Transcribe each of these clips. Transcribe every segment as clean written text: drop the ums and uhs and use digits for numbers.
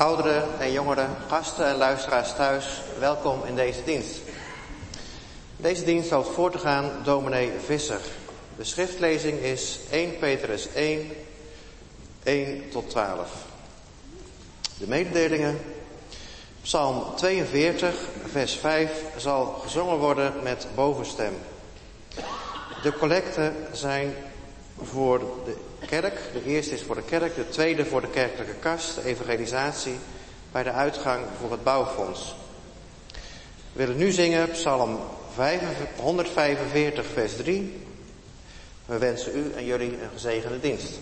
Ouderen en jongeren, gasten en luisteraars thuis, welkom in deze dienst. Deze dienst zal voor te gaan dominee Visser. De schriftlezing is 1 Petrus 1, 1 tot 12. De mededelingen. Psalm 42, vers 5 zal gezongen worden met bovenstem. De collecten zijn voor de kerk. De eerste is voor de kerk, de tweede voor de kerkelijke kas, de evangelisatie, bij de uitgang voor het bouwfonds. We willen nu zingen Psalm 145, vers 3. We wensen u en jullie een gezegende dienst.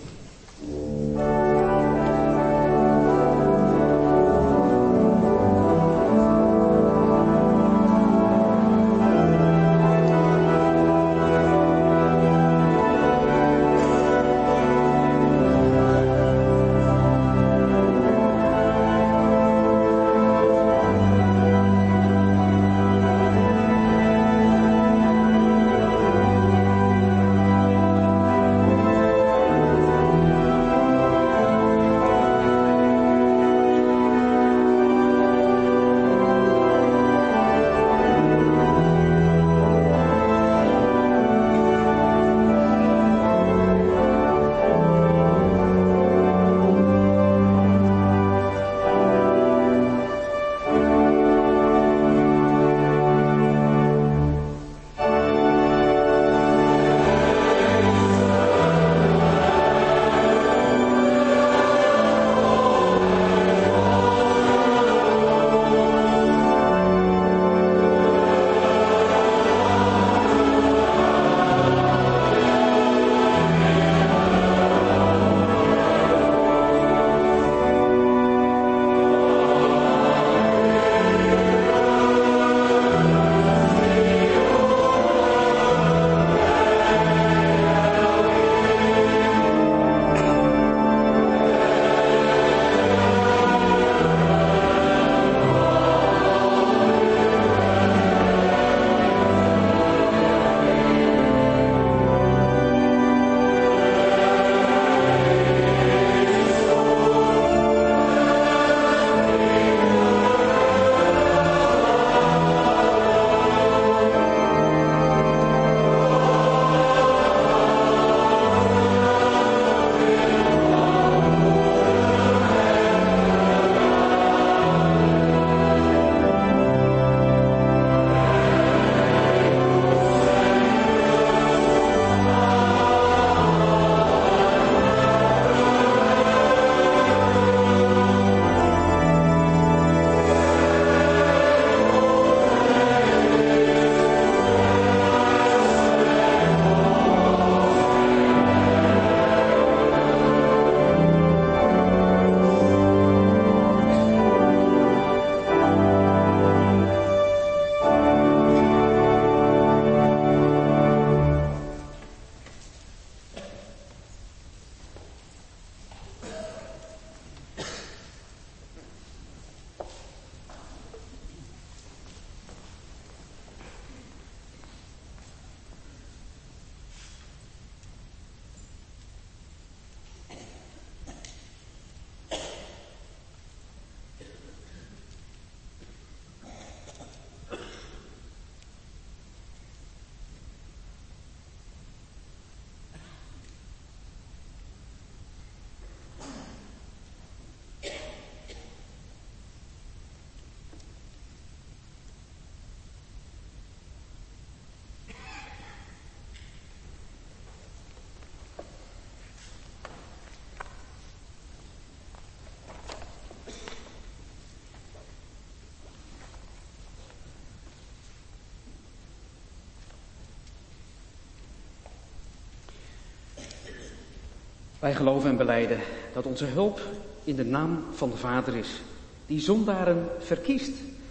Wij geloven en belijden dat onze hulp in de naam van de Vader is, die zondaren verkiest.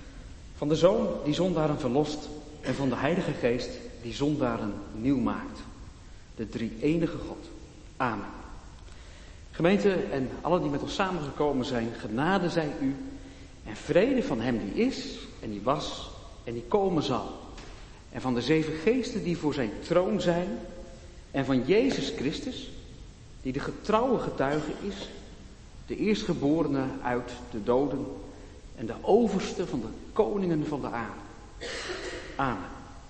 Van de Zoon die zondaren verlost en van de Heilige Geest die zondaren nieuw maakt. De drie-enige God. Amen. Gemeente en allen die met ons samengekomen zijn, genade zij u en vrede van hem die is en die was en die komen zal. En van de 7 geesten die voor zijn troon zijn en van Jezus Christus, die de getrouwe getuige is, de eerstgeborene uit de doden en de overste van de koningen van de aarde. Amen.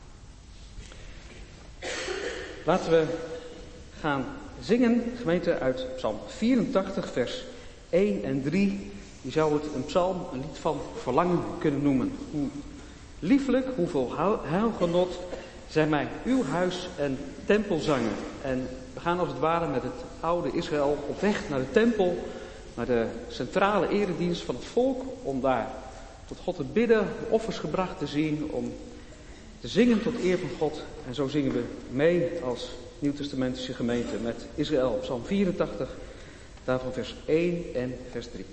Laten we gaan zingen, gemeente, uit Psalm 84, vers 1 en 3. Je zou het een psalm, een lied van verlangen kunnen noemen. Hoe lieflijk, hoeveel heilgenot zijn mij uw huis en tempelzangen. En we gaan als het ware met het oude Israël op weg naar de tempel, naar de centrale eredienst van het volk, om daar tot God te bidden, offers gebracht te zien, om te zingen tot eer van God. En zo zingen we mee als Nieuwtestamentische gemeente met Israël, Psalm 84, daarvan vers 1 en vers 3.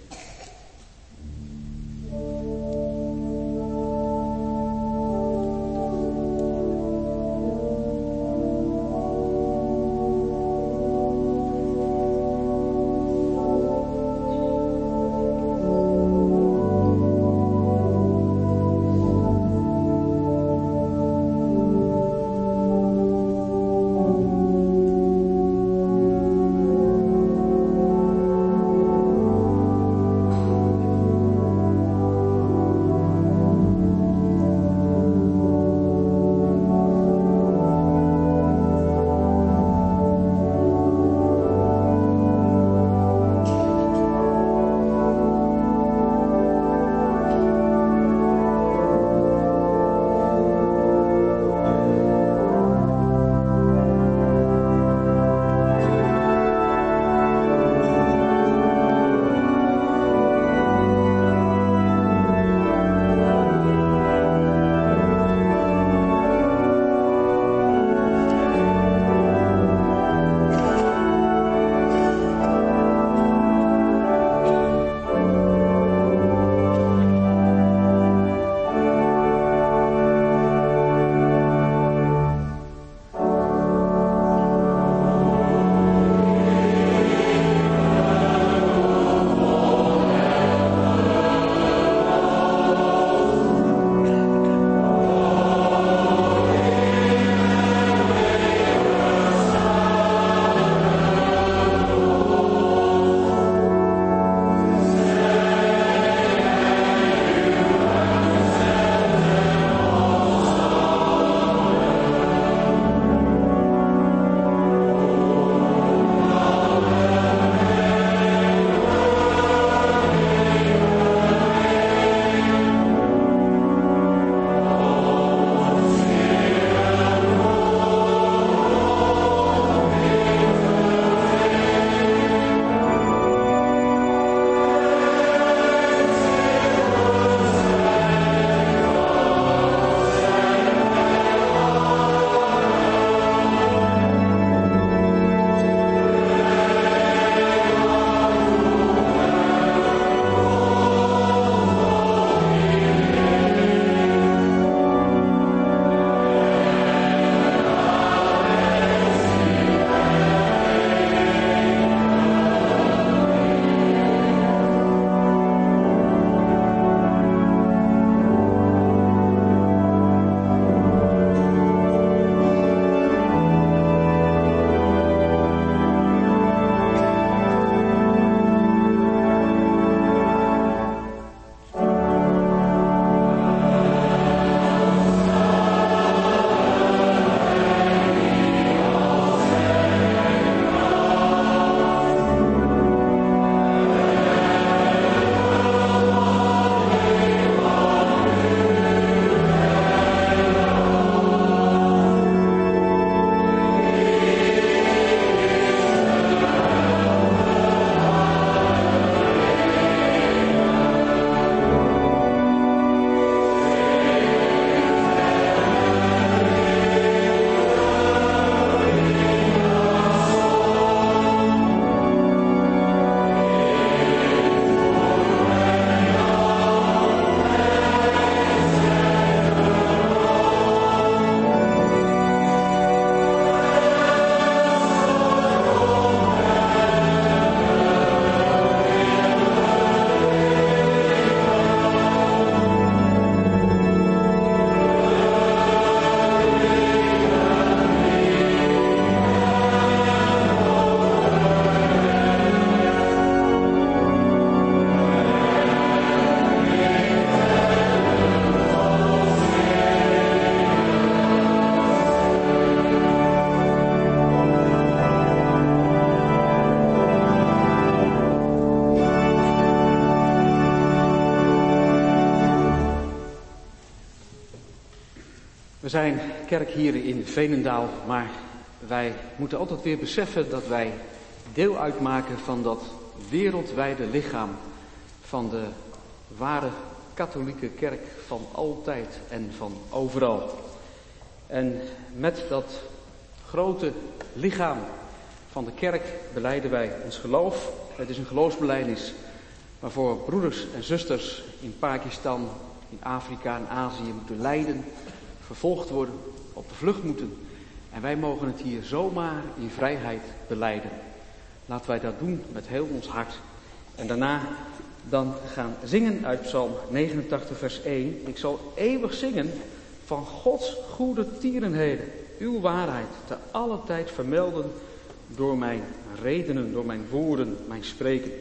We zijn kerk hier in Veenendaal, maar wij moeten altijd weer beseffen dat wij deel uitmaken van dat wereldwijde lichaam van de ware katholieke kerk van altijd en van overal. En met dat grote lichaam van de kerk belijden wij ons geloof. Het is een geloofsbelijdenis waarvoor broeders en zusters in Pakistan, in Afrika en Azië moeten lijden, vervolgd worden, op de vlucht moeten. En wij mogen het hier zomaar in vrijheid belijden. Laten wij dat doen met heel ons hart. En daarna dan gaan zingen uit Psalm 89 vers 1. Ik zal eeuwig zingen van Gods goede tierenheden. Uw waarheid te alle tijd vermelden door mijn redenen, door mijn woorden, mijn spreken.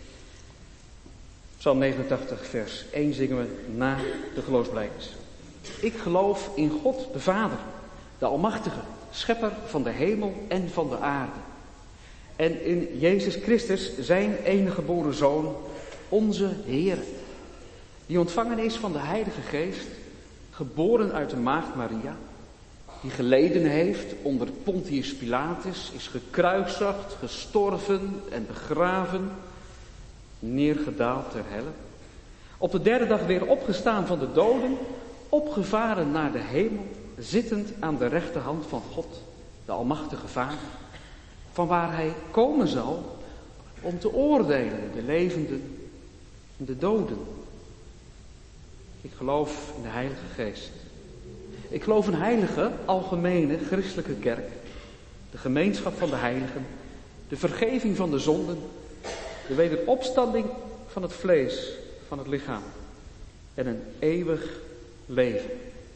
Psalm 89 vers 1 zingen we na de geloofsbelijdenis. Ik geloof in God de Vader, de Almachtige, schepper van de hemel en van de aarde. En in Jezus Christus, zijn enige geboren Zoon, onze Heer, die ontvangen is van de Heilige Geest, geboren uit de maagd Maria, die geleden heeft onder Pontius Pilatus, is gekruisigd, gestorven en begraven, neergedaald ter helle. Op de derde dag weer opgestaan van de doden, opgevaren naar de hemel, zittend aan de rechterhand van God, de Almachtige Vader, van waar hij komen zal om te oordelen de levenden en de doden. Ik geloof in de Heilige Geest. Ik geloof in een heilige, algemene, christelijke kerk, de gemeenschap van de heiligen, de vergeving van de zonden, de wederopstanding van het vlees, van het lichaam en een eeuwig leven.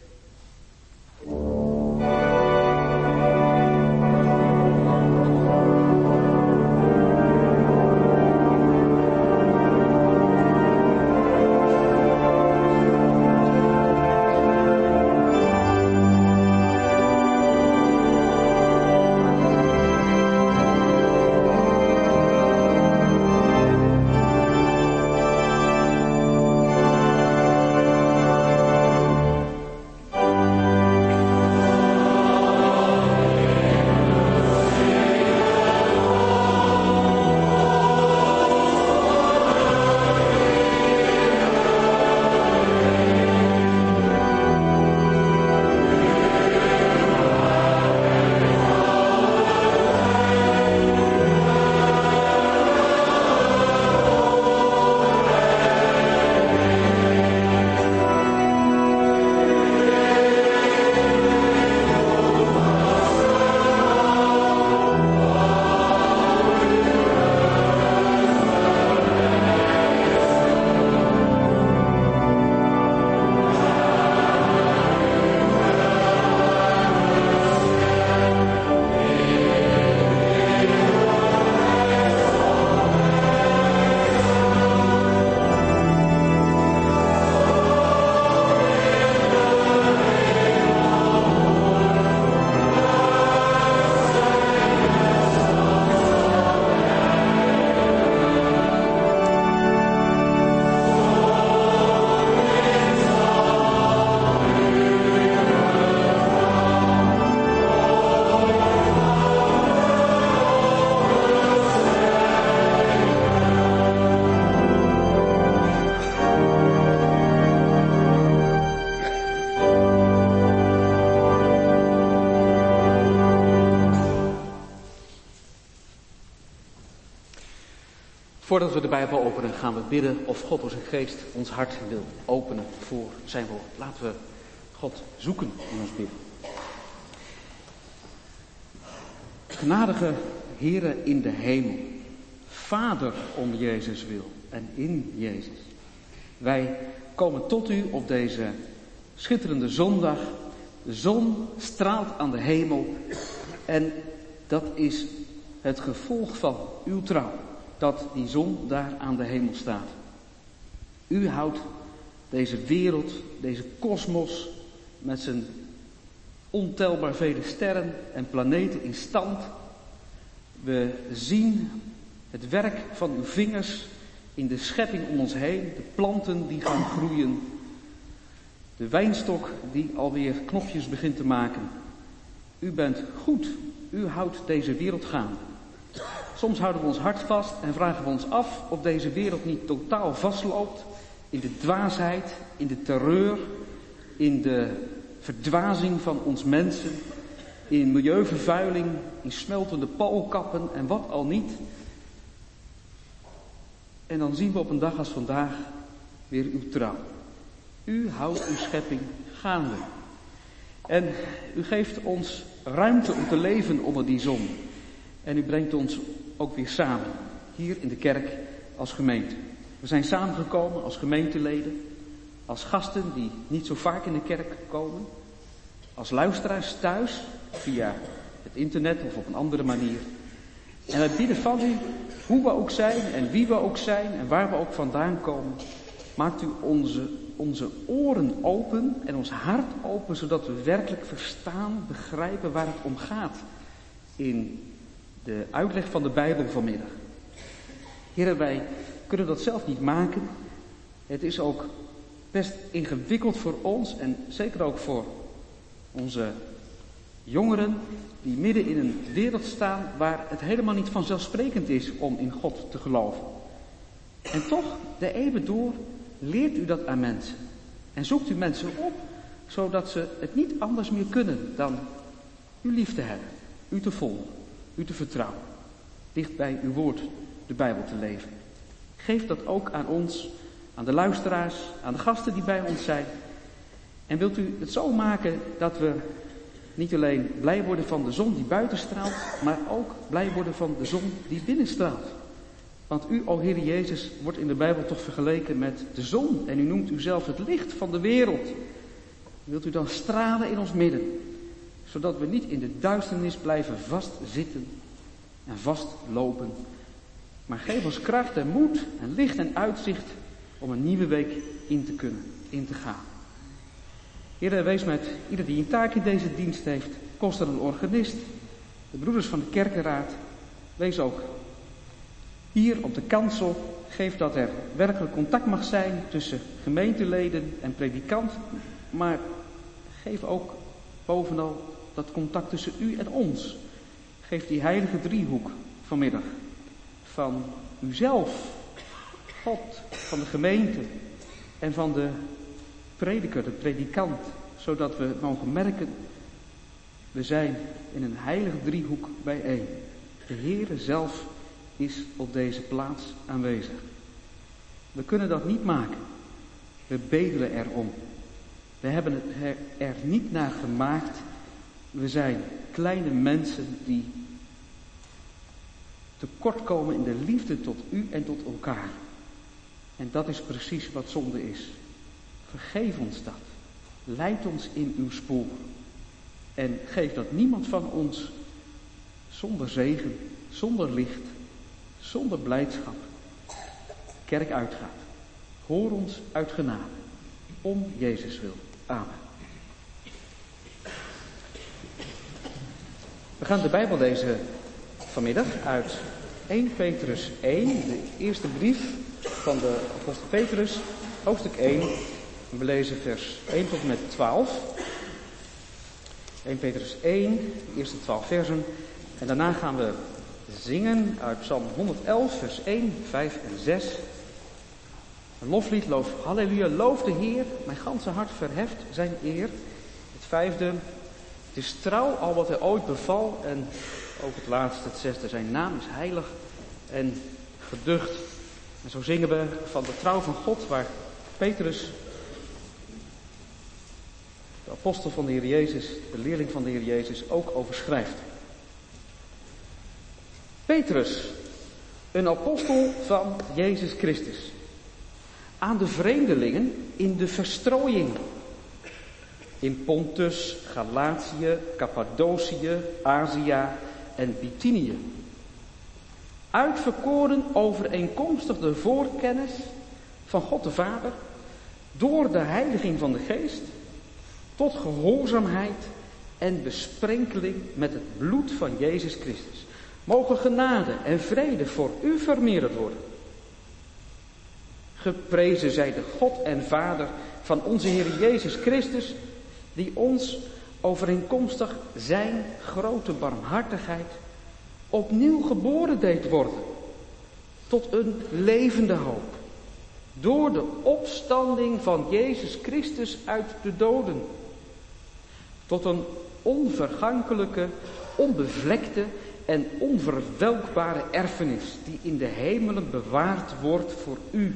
Voordat we de Bijbel openen, gaan we bidden of God door zijn geest ons hart wil openen voor zijn woord. Laten we God zoeken in ons bidden. Genadige Heere in de hemel, Vader om Jezus wil en in Jezus. Wij komen tot u op deze schitterende zondag. De zon straalt aan de hemel en dat is het gevolg van uw trouw. Dat die zon daar aan de hemel staat. U houdt deze wereld, deze kosmos met zijn ontelbaar vele sterren en planeten in stand. We zien het werk van uw vingers in de schepping om ons heen, de planten die gaan groeien. De wijnstok die alweer knopjes begint te maken. U bent goed. U houdt deze wereld gaande. Soms houden we ons hart vast en vragen we ons af of deze wereld niet totaal vastloopt in de dwaasheid, in de terreur, in de verdwazing van ons mensen, in milieuvervuiling, in smeltende poolkappen en wat al niet. En dan zien we op een dag als vandaag weer uw trouw. U houdt uw schepping gaande. En u geeft ons ruimte om te leven onder die zon. En u brengt ons ook weer samen, hier in de kerk als gemeente. We zijn samengekomen als gemeenteleden, als gasten die niet zo vaak in de kerk komen, als luisteraars thuis, via het internet of op een andere manier. En wij bidden van u, hoe we ook zijn en wie we ook zijn en waar we ook vandaan komen, maakt u onze oren open en ons hart open, zodat we werkelijk verstaan, begrijpen waar het om gaat in de uitleg van de Bijbel vanmiddag. Heren, wij kunnen dat zelf niet maken. Het is ook best ingewikkeld voor ons en zeker ook voor onze jongeren die midden in een wereld staan waar het helemaal niet vanzelfsprekend is om in God te geloven. En toch, de eeuwen door, leert u dat aan mensen. En zoekt u mensen op, zodat ze het niet anders meer kunnen dan u lief te hebben, u te volgen, u te vertrouwen, dicht bij uw woord, de Bijbel te leven. Geef dat ook aan ons, aan de luisteraars, aan de gasten die bij ons zijn. En wilt u het zo maken dat we niet alleen blij worden van de zon die buiten straalt, maar ook blij worden van de zon die binnen straalt. Want u, o Heer Jezus, wordt in de Bijbel toch vergeleken met de zon. En u noemt uzelf het licht van de wereld. Wilt u dan stralen in ons midden, zodat we niet in de duisternis blijven vastzitten en vastlopen. Maar geef ons kracht en moed en licht en uitzicht om een nieuwe week in te gaan. Heer, wees met ieder die een taak in deze dienst heeft, koster een organist, de broeders van de kerkenraad. Wees ook hier op de kansel, geef dat er werkelijk contact mag zijn tussen gemeenteleden en predikant, maar geef ook bovenal dat contact tussen u en ons. Geef die heilige driehoek vanmiddag van uzelf, God, van de gemeente en van de prediker, de predikant, zodat we mogen merken, we zijn in een heilige driehoek bijeen. De Heere zelf is op deze plaats aanwezig. We kunnen dat niet maken. We bedelen erom. We hebben het er niet naar gemaakt. We zijn kleine mensen die tekortkomen in de liefde tot u en tot elkaar. En dat is precies wat zonde is. Vergeef ons dat. Leid ons in uw spoor. En geef dat niemand van ons zonder zegen, zonder licht, zonder blijdschap kerk uitgaat. Hoor ons uit genade. Om Jezus wil. Amen. We gaan de Bijbel lezen vanmiddag uit 1 Petrus 1, de eerste brief van de apostel Petrus, hoofdstuk 1. We lezen vers 1 tot en met 12. 1 Petrus 1, de eerste 12 versen. En daarna gaan we zingen uit Psalm 111, vers 1, 5 en 6. Een loflied, halleluja, loof de Heer, mijn ganse hart verheft zijn eer. Het vijfde, het is trouw al wat hij ooit beval. En ook het laatste, het zesde, zijn naam is heilig en geducht. En zo zingen we van de trouw van God, waar Petrus, de apostel van de Heer Jezus, de leerling van de Heer Jezus, ook over schrijft. Petrus, een apostel van Jezus Christus, aan de vreemdelingen in de verstrooiing, in Pontus, Galatië, Cappadocië, Azië en Bithynië, uitverkoren overeenkomstig de voorkennis van God de Vader, door de heiliging van de Geest, tot gehoorzaamheid en besprenkeling met het bloed van Jezus Christus. Mogen genade en vrede voor u vermeerderd worden. Geprezen zij de God en Vader van onze Heer Jezus Christus, die ons overeenkomstig zijn grote barmhartigheid opnieuw geboren deed worden tot een levende hoop. Door de opstanding van Jezus Christus uit de doden. Tot een onvergankelijke, onbevlekte en onverwelkbare erfenis die in de hemelen bewaard wordt voor u.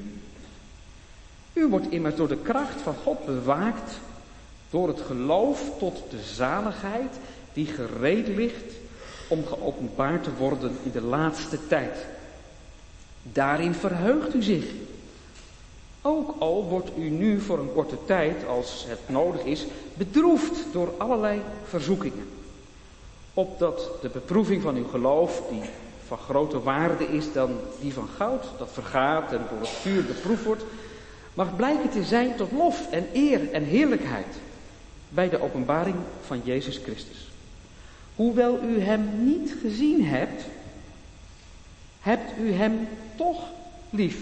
U wordt immers door de kracht van God bewaakt door het geloof tot de zaligheid die gereed ligt om geopenbaard te worden in de laatste tijd. Daarin verheugt u zich. Ook al wordt u nu voor een korte tijd, als het nodig is, bedroefd door allerlei verzoekingen. Opdat de beproeving van uw geloof, die van grote waarde is dan die van goud, dat vergaat en door het vuur beproefd wordt, mag blijken te zijn tot lof en eer en heerlijkheid bij de openbaring van Jezus Christus. Hoewel u hem niet gezien hebt, hebt u hem toch lief.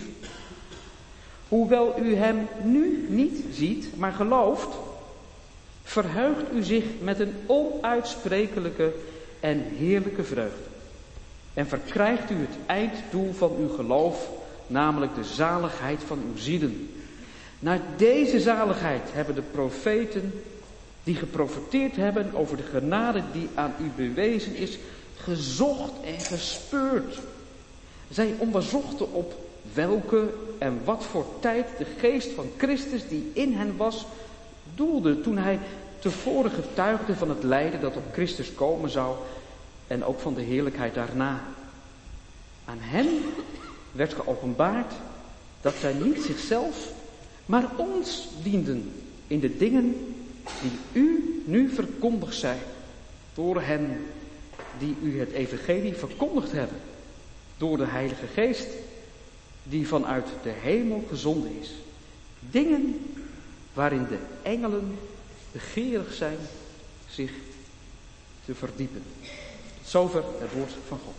Hoewel u hem nu niet ziet, maar gelooft, verheugt u zich met een onuitsprekelijke en heerlijke vreugde. En verkrijgt u het einddoel van uw geloof, namelijk de zaligheid van uw zielen. Naar deze zaligheid hebben de profeten die geprofeteerd hebben over de genade die aan u bewezen is, gezocht en gespeurd. Zij onderzochten op welke en wat voor tijd de geest van Christus die in hen was, doelde toen hij tevoren getuigde van het lijden dat op Christus komen zou en ook van de heerlijkheid daarna. Aan hen werd geopenbaard dat zij niet zichzelf, maar ons dienden in de dingen die u nu verkondigd zijn door hen die u het evangelie verkondigd hebben, door de Heilige Geest die vanuit de hemel gezonden is. Dingen waarin de engelen begeerig zijn zich te verdiepen. Tot zover het woord van God.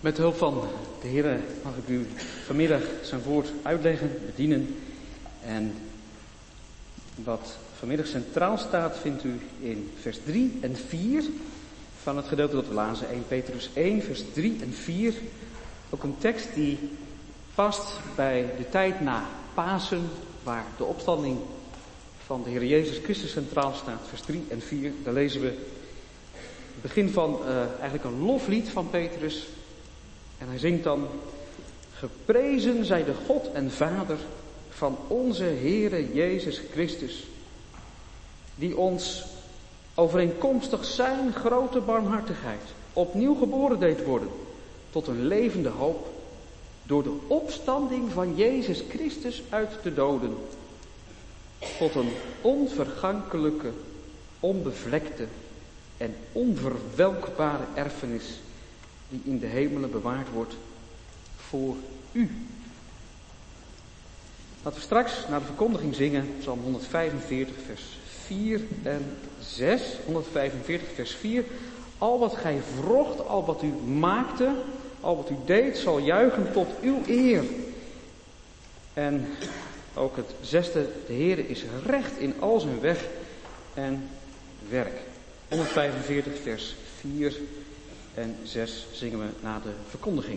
Met hulp van de Heer mag ik u vanmiddag zijn woord uitleggen, bedienen. En wat vanmiddag centraal staat vindt u in vers 3 en 4 van het gedeelte dat we lazen. 1 Petrus 1, vers 3 en 4. Ook een tekst die past bij de tijd na Pasen, waar de opstanding van de Heer Jezus Christus centraal staat. Vers 3 en 4, daar lezen we het begin van eigenlijk een loflied van Petrus. En hij zingt dan: Geprezen zij de God en Vader van onze Heere Jezus Christus, die ons overeenkomstig zijn grote barmhartigheid opnieuw geboren deed worden tot een levende hoop door de opstanding van Jezus Christus uit de doden, tot een onvergankelijke, onbevlekte en onverwelkbare erfenis die in de hemelen bewaard wordt voor u. Laten we straks naar de verkondiging zingen, Psalm 145, vers 4 en 6. 145, vers 4. Al wat gij wrocht, al wat u maakte, al wat u deed, zal juichen tot uw eer. En ook het 6e, de Heere is recht in al zijn weg en werk. 145, vers 4 en 6 zingen we na de verkondiging.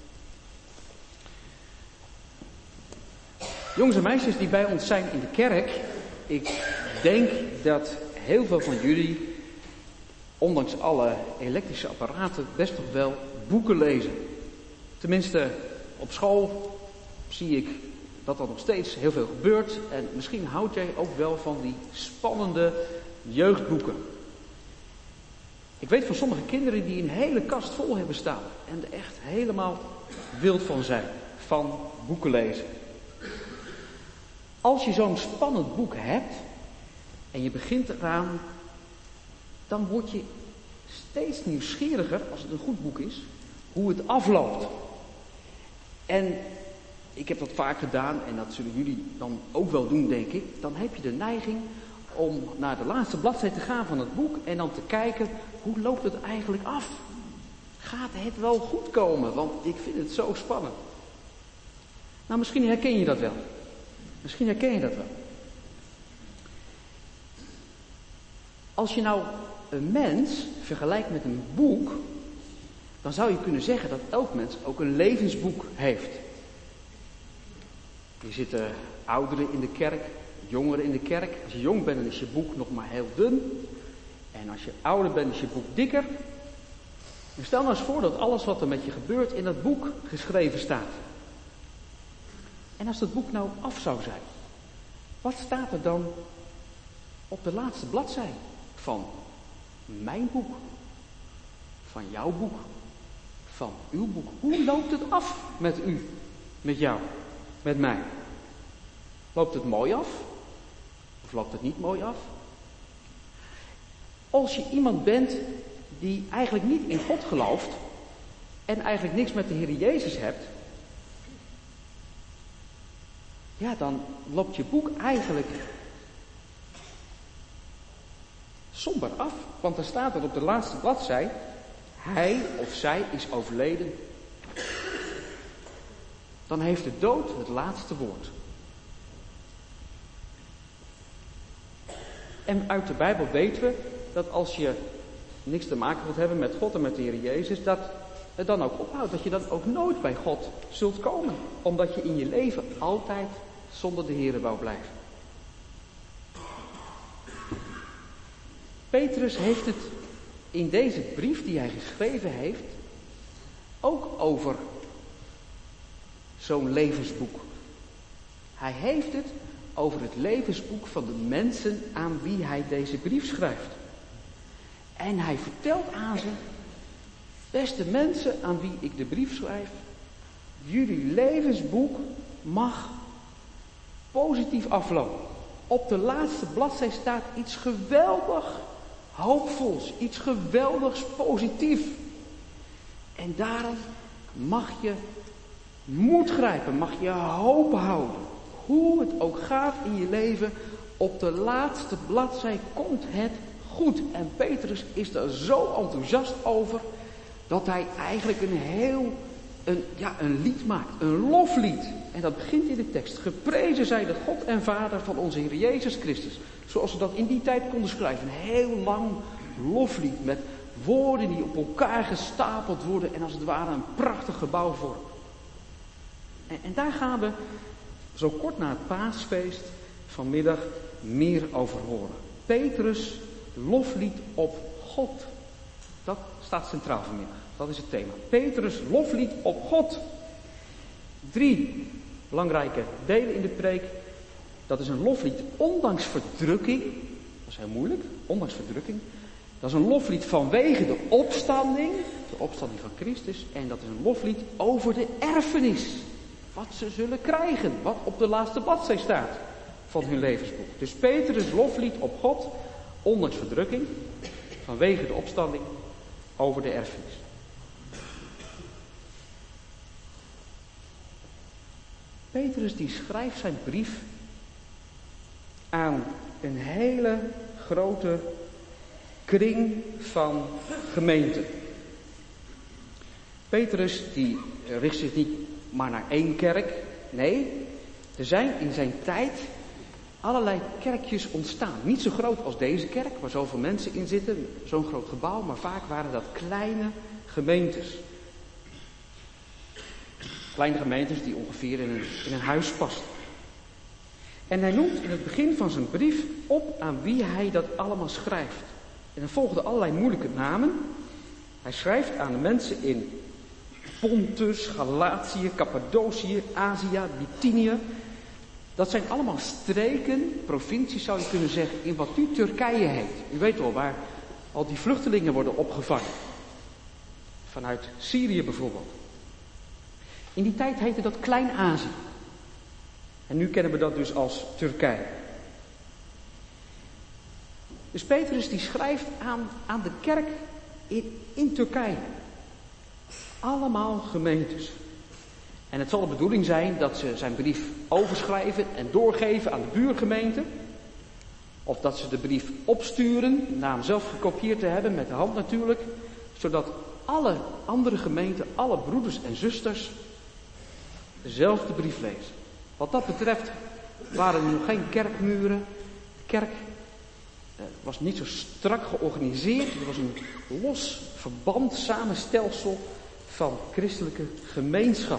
Jongens en meisjes die bij ons zijn in de kerk, ik denk dat heel veel van jullie, ondanks alle elektrische apparaten, best nog wel boeken lezen. Tenminste, op school zie ik dat er nog steeds heel veel gebeurt. En misschien houd jij ook wel van die spannende jeugdboeken. Ik weet van sommige kinderen die een hele kast vol hebben staan en er echt helemaal wild van zijn, van boeken lezen. Als je zo'n spannend boek hebt en je begint eraan, dan word je steeds nieuwsgieriger, als het een goed boek is, hoe het afloopt. En ik heb dat vaak gedaan en dat zullen jullie dan ook wel doen, denk ik. Dan heb je de neiging om naar de laatste bladzijde te gaan van het boek en dan te kijken, hoe loopt het eigenlijk af? Gaat het wel goed komen? Want ik vind het zo spannend. Nou, misschien herken je dat wel. Misschien herken je dat wel. Als je nou een mens vergelijkt met een boek, dan zou je kunnen zeggen dat elk mens ook een levensboek heeft. Er zitten ouderen in de kerk, jongeren in de kerk. Als je jong bent, dan is je boek nog maar heel dun. En als je ouder bent, is je boek dikker. En stel nou eens voor dat alles wat er met je gebeurt in dat boek geschreven staat. En als dat boek nou af zou zijn, wat staat er dan op de laatste bladzij van mijn boek, van jouw boek, van uw boek? Hoe loopt het af met u, met jou, met mij? Loopt het mooi af? Of loopt het niet mooi af? Als je iemand bent die eigenlijk niet in God gelooft en eigenlijk niks met de Heer Jezus hebt, ja, dan loopt je boek eigenlijk somber af. Want dan staat er op de laatste bladzij, hij of zij is overleden. Dan heeft de dood het laatste woord. En uit de Bijbel weten we dat als je niks te maken wilt hebben met God en met de Heer Jezus, dat het dan ook ophoudt. Dat je dan ook nooit bij God zult komen. Omdat je in je leven altijd zonder de Heer wou blijven. Petrus heeft het in deze brief die hij geschreven heeft ook over zo'n levensboek. Hij heeft het over het levensboek van de mensen aan wie hij deze brief schrijft. En hij vertelt aan ze, beste mensen aan wie ik de brief schrijf, jullie levensboek mag positief aflopen. Op de laatste bladzij staat iets geweldig hoopvols, iets geweldigs positief. En daarom mag je moed grijpen, mag je hoop houden. Hoe het ook gaat in je leven, op de laatste bladzij komt het goed. En Petrus is daar zo enthousiast over. dat hij eigenlijk een lied maakt, een loflied. En dat begint in de tekst. Geprezen zij de God en Vader van onze Heer Jezus Christus. Zoals ze dat in die tijd konden schrijven. Een heel lang loflied met woorden die op elkaar gestapeld worden en als het ware een prachtig gebouw vormen. En daar gaan we zo kort na het paasfeest vanmiddag meer over horen. Petrus' loflied op God. Dat staat centraal vanmiddag. Dat is het thema. Petrus' loflied op God. 3 belangrijke delen in de preek. Dat is een loflied ondanks verdrukking. Dat is heel moeilijk. Ondanks verdrukking. Dat is een loflied vanwege de opstanding. De opstanding van Christus. En dat is een loflied over de erfenis. Wat ze zullen krijgen. Wat op de laatste bladzijde staat van hun levensboek. Dus Petrus' loflied op God. Ondanks verdrukking. Vanwege de opstanding. Over de erfenis. Petrus die schrijft zijn brief aan een hele grote kring van gemeenten. Petrus die richt zich niet maar naar één kerk. Nee, er zijn in zijn tijd allerlei kerkjes ontstaan. Niet zo groot als deze kerk, waar zoveel mensen in zitten. Zo'n groot gebouw, maar vaak waren dat kleine gemeentes. Kleine gemeentes die ongeveer in een huis pasten. En hij noemt in het begin van zijn brief op aan wie hij dat allemaal schrijft. En dan volgden allerlei moeilijke namen. Hij schrijft aan de mensen in Pontus, Galatië, Cappadocië, Azië, Bithynië. Dat zijn allemaal streken, provincies zou je kunnen zeggen, in wat nu Turkije heet. U weet wel, waar al die vluchtelingen worden opgevangen. Vanuit Syrië bijvoorbeeld. In die tijd heette dat Klein-Azië. En nu kennen we dat dus als Turkije. Dus Petrus die schrijft aan de kerk in Turkije. Allemaal gemeentes. En het zal de bedoeling zijn dat ze zijn brief overschrijven en doorgeven aan de buurgemeente. Of dat ze de brief opsturen, na hem zelf gekopieerd te hebben, met de hand natuurlijk. Zodat alle andere gemeenten, alle broeders en zusters dezelfde brief lezen. Wat dat betreft waren er nog geen kerkmuren. De kerk was niet zo strak georganiseerd. Er was een los verband, samenstelsel van christelijke gemeenschap.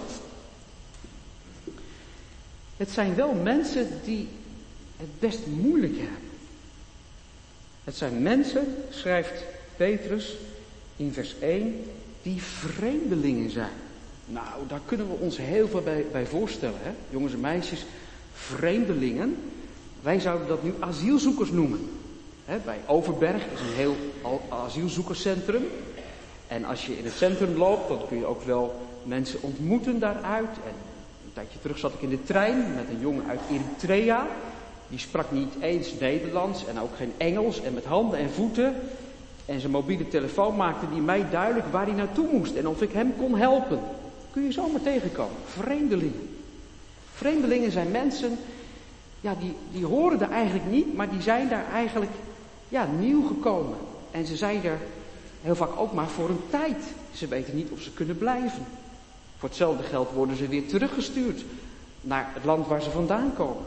Het zijn wel mensen die het best moeilijk hebben. Het zijn mensen, schrijft Petrus in vers 1, die vreemdelingen zijn. Nou, daar kunnen we ons heel veel bij voorstellen, hè? Jongens en meisjes, vreemdelingen. Wij zouden dat nu asielzoekers noemen. Bij Overberg is een heel asielzoekerscentrum. En als je in het centrum loopt, dan kun je ook wel mensen ontmoeten daaruit. En een tijdje terug zat ik in de trein met een jongen uit Eritrea. Die sprak niet eens Nederlands en ook geen Engels en met handen en voeten. En zijn mobiele telefoon maakte die mij duidelijk waar hij naartoe moest en of ik hem kon helpen. Kun je zomaar tegenkomen. Vreemdelingen. Vreemdelingen zijn mensen, ja, die horen er eigenlijk niet, maar die zijn daar eigenlijk nieuw gekomen. En ze zijn er heel vaak ook maar voor een tijd. Ze weten niet of ze kunnen blijven. Voor hetzelfde geld worden ze weer teruggestuurd naar het land waar ze vandaan komen.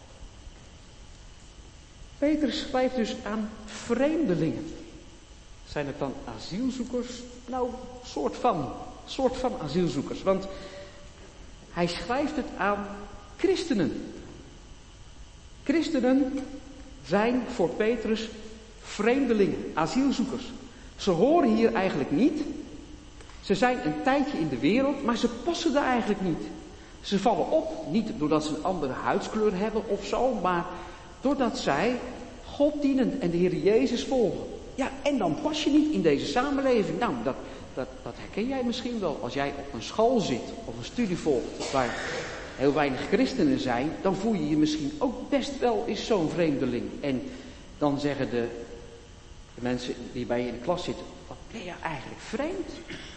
Petrus schrijft dus aan vreemdelingen. Zijn het dan asielzoekers? Nou, soort van asielzoekers. Want hij schrijft het aan christenen. Christenen zijn voor Petrus vreemdelingen, asielzoekers. Ze horen hier eigenlijk niet. Ze zijn een tijdje in de wereld, maar ze passen daar eigenlijk niet. Ze vallen op, niet doordat ze een andere huidskleur hebben of zo, maar doordat zij God dienen en de Heer Jezus volgen. Ja, en dan pas je niet in deze samenleving. Nou, dat herken jij misschien wel. Als jij op een school zit of een studie volgt waar heel weinig christenen zijn, dan voel je je misschien ook best wel eens zo'n vreemdeling. En dan zeggen de mensen die bij je in de klas zitten, wat ben je eigenlijk vreemd?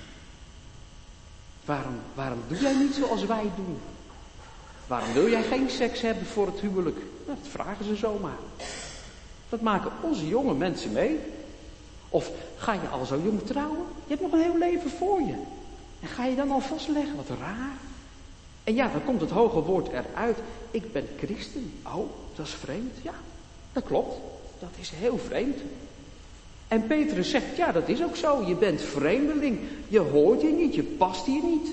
Waarom doe jij niet zoals wij doen? Waarom wil jij geen seks hebben voor het huwelijk? Nou, dat vragen ze zomaar. Dat maken onze jonge mensen mee. Of ga je al zo jong trouwen? Je hebt nog een heel leven voor je. En ga je dan al vastleggen? Wat raar. En ja, dan komt het hoge woord eruit. Ik ben christen. Oh, dat is vreemd. Ja, dat klopt. Dat is heel vreemd. En Petrus zegt, ja, dat is ook zo. Je bent vreemdeling. Je hoort hier niet. Je past hier niet.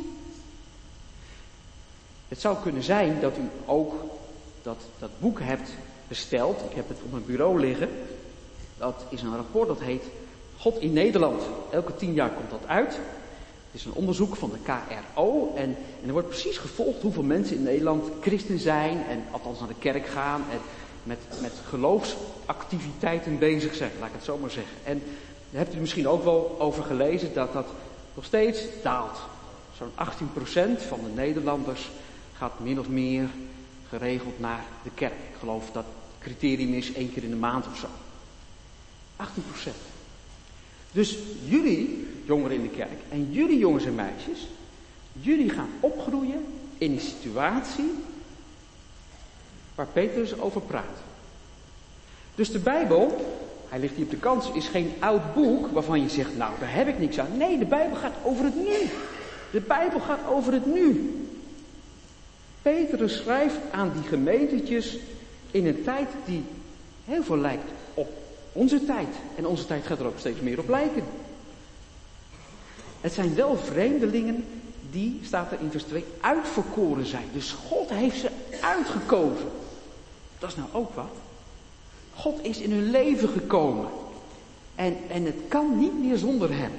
Het zou kunnen zijn dat u ook dat boek hebt besteld. Ik heb het op mijn bureau liggen. Dat is een rapport dat heet God in Nederland. Elke 10 jaar komt dat uit. Het is een onderzoek van de KRO. En er wordt precies gevolgd hoeveel mensen in Nederland christen zijn. En althans naar de kerk gaan. En met geloofsactiviteiten bezig zijn. Laat ik het zo maar zeggen. En daar hebt u misschien ook wel over gelezen dat dat nog steeds daalt. Zo'n 18% van de Nederlanders gaat min of meer geregeld naar de kerk. Ik geloof dat het criterium is 1 keer in de maand of zo. 18%. Dus jullie, jongeren in de kerk, en jullie jongens en meisjes, jullie gaan opgroeien in een situatie waar Petrus over praat. Dus de Bijbel, hij ligt hier op de kant, is geen oud boek waarvan je zegt, nou daar heb ik niks aan. Nee, de Bijbel gaat over het nu. De Bijbel gaat over het nu. Petrus schrijft aan die gemeentetjes in een tijd die heel veel lijkt op onze tijd. En onze tijd gaat er ook steeds meer op lijken. Het zijn wel vreemdelingen die, staat er in vers 2, uitverkoren zijn. Dus God heeft ze uitgekozen. Dat is nou ook wat. God is in hun leven gekomen. En het kan niet meer zonder hem.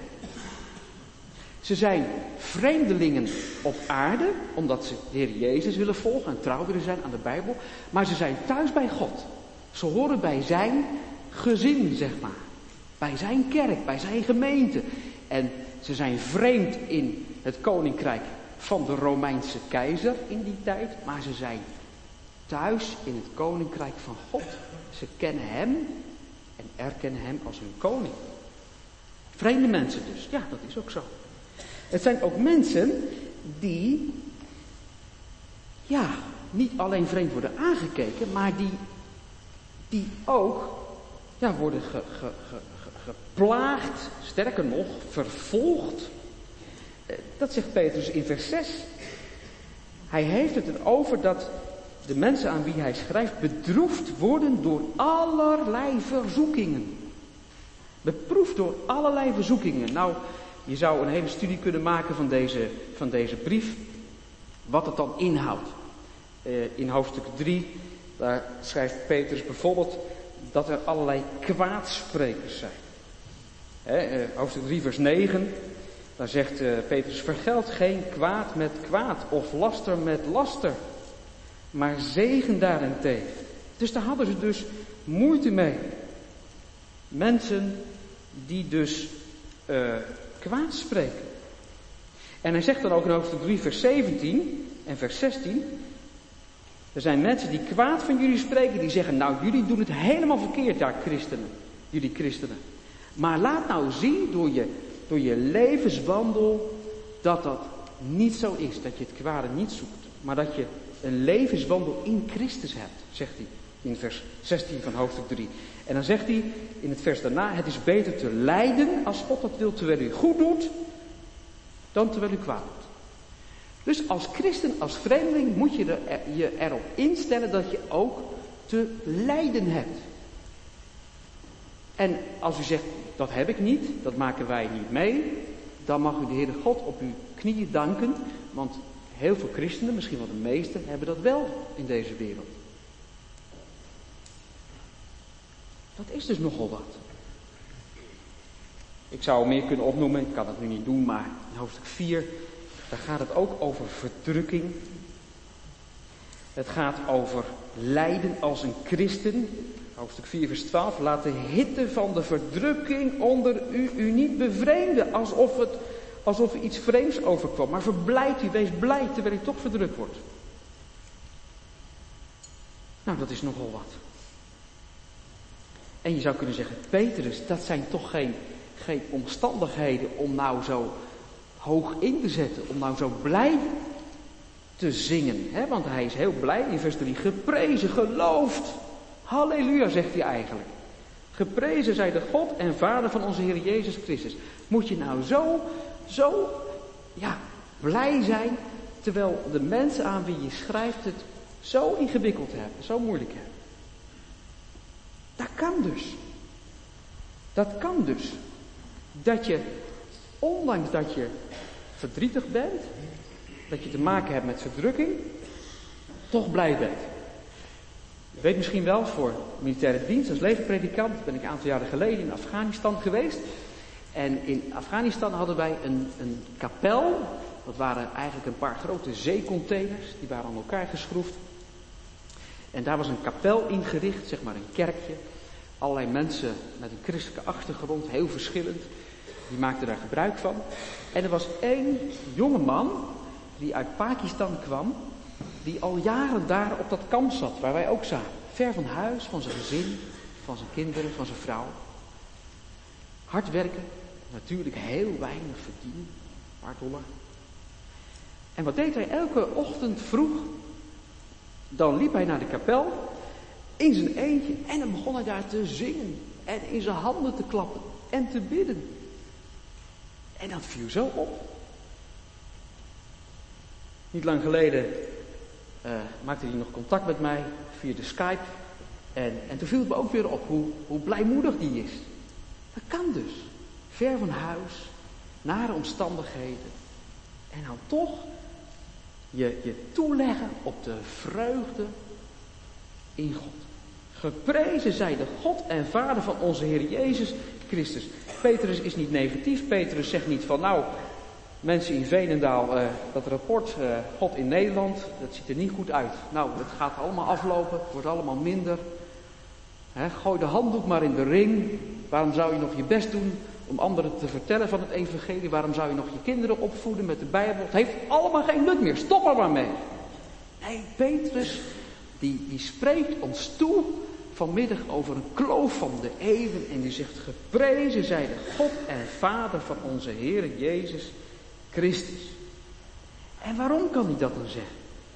Ze zijn vreemdelingen op aarde, omdat ze de Heer Jezus willen volgen en trouw willen zijn aan de Bijbel. Maar ze zijn thuis bij God. Ze horen bij zijn gezin, zeg maar. Bij zijn kerk, bij zijn gemeente. En ze zijn vreemd in het koninkrijk van de Romeinse keizer in die tijd. Maar ze zijn thuis in het koninkrijk van God. Ze kennen hem en erkennen hem als hun koning. Vreemde mensen dus. Ja, dat is ook zo. Het zijn ook mensen die, ja, niet alleen vreemd worden aangekeken, maar die ook, ja, worden geplaagd, sterker nog, vervolgd. Dat zegt Petrus in vers 6. Hij heeft het erover dat de mensen aan wie hij schrijft bedroefd worden door allerlei verzoekingen. Beproefd door allerlei verzoekingen. Nou, je zou een hele studie kunnen maken van deze brief. Wat het dan inhoudt. In hoofdstuk 3, daar schrijft Petrus bijvoorbeeld dat er allerlei kwaadsprekers zijn. Hoofdstuk 3 vers 9, daar zegt Petrus, vergeld geen kwaad met kwaad of laster met laster, maar zegen daarentegen. Dus daar hadden ze dus moeite mee. Mensen die dus kwaad spreken. En hij zegt dan ook in hoofdstuk 3 vers 17 en vers 16... Er zijn mensen die kwaad van jullie spreken, die zeggen, nou jullie doen het helemaal verkeerd, ja christenen, jullie christenen. Maar laat nou zien door je levenswandel dat dat niet zo is, dat je het kwade niet zoekt. Maar dat je een levenswandel in Christus hebt, zegt hij in vers 16 van hoofdstuk 3. En dan zegt hij in het vers daarna, het is beter te lijden als God dat wil terwijl u goed doet, dan terwijl u kwaad doet. Dus als christen, als vreemdeling moet je je erop instellen dat je ook te lijden hebt. En als u zegt, dat heb ik niet, dat maken wij niet mee, dan mag u de Heere God op uw knieën danken, want heel veel christenen, misschien wel de meeste, hebben dat wel in deze wereld. Dat is dus nogal wat. Ik zou meer kunnen opnoemen, ik kan dat nu niet doen, maar in hoofdstuk 4... daar gaat het ook over verdrukking. Het gaat over lijden als een christen. Hoofdstuk 4 vers 12. Laat de hitte van de verdrukking onder u niet bevreemden. Alsof er iets vreemds overkwam. Maar verblijd u, wees blij terwijl u toch verdrukt wordt. Nou, dat is nogal wat. En je zou kunnen zeggen, Petrus, dat zijn toch geen omstandigheden om nou zo hoog in te zetten, om nou zo blij te zingen. Hè? Want hij is heel blij in vers 3. Geprezen, geloofd. Halleluja, zegt hij eigenlijk. Geprezen zij de God en Vader van onze Heer Jezus Christus. Moet je nou zo blij zijn, terwijl de mensen aan wie je schrijft het zo ingewikkeld hebben, zo moeilijk hebben. Dat kan dus. Dat je, ondanks dat je verdrietig bent, dat je te maken hebt met verdrukking, toch blij bent. Je weet misschien wel, voor militaire dienst als legerpredikant ben ik een aantal jaren geleden in Afghanistan geweest. En in Afghanistan hadden wij een kapel. Dat waren eigenlijk een paar grote zeecontainers, die waren aan elkaar geschroefd. En daar was een kapel ingericht, zeg maar een kerkje. Allerlei mensen met een christelijke achtergrond, heel verschillend. Die maakten daar gebruik van. En er was één jonge man die uit Pakistan kwam, die al jaren daar op dat kamp zat, waar wij ook zaten. Ver van huis, van zijn gezin, van zijn kinderen, van zijn vrouw. Hard werken, natuurlijk heel weinig verdienen, een paar dollar. En wat deed hij elke ochtend vroeg? Dan liep hij naar de kapel, in zijn eentje, en dan begon hij daar te zingen. En in zijn handen te klappen en te bidden. En dat viel zo op. Niet lang geleden maakte hij nog contact met mij via de Skype. En toen viel het me ook weer op hoe blijmoedig die is. Dat kan dus. Ver van huis, nare omstandigheden. En dan toch je toeleggen op de vreugde in God. Geprezen zij de God en Vader van onze Heer Jezus Christus. Petrus is niet negatief. Petrus zegt niet van mensen in Veenendaal, dat rapport God in Nederland, dat ziet er niet goed uit. Nou, het gaat allemaal aflopen, het wordt allemaal minder. Gooi de handdoek maar in de ring. Waarom zou je nog je best doen om anderen te vertellen van het evangelie? Waarom zou je nog je kinderen opvoeden met de Bijbel? Het heeft allemaal geen nut meer, stop er maar mee. Nee, Petrus, die spreekt ons toe vanmiddag over een kloof van de eeuwen. En die zegt, geprezen zij de God en Vader van onze Heer Jezus Christus. En waarom kan hij dat dan zeggen?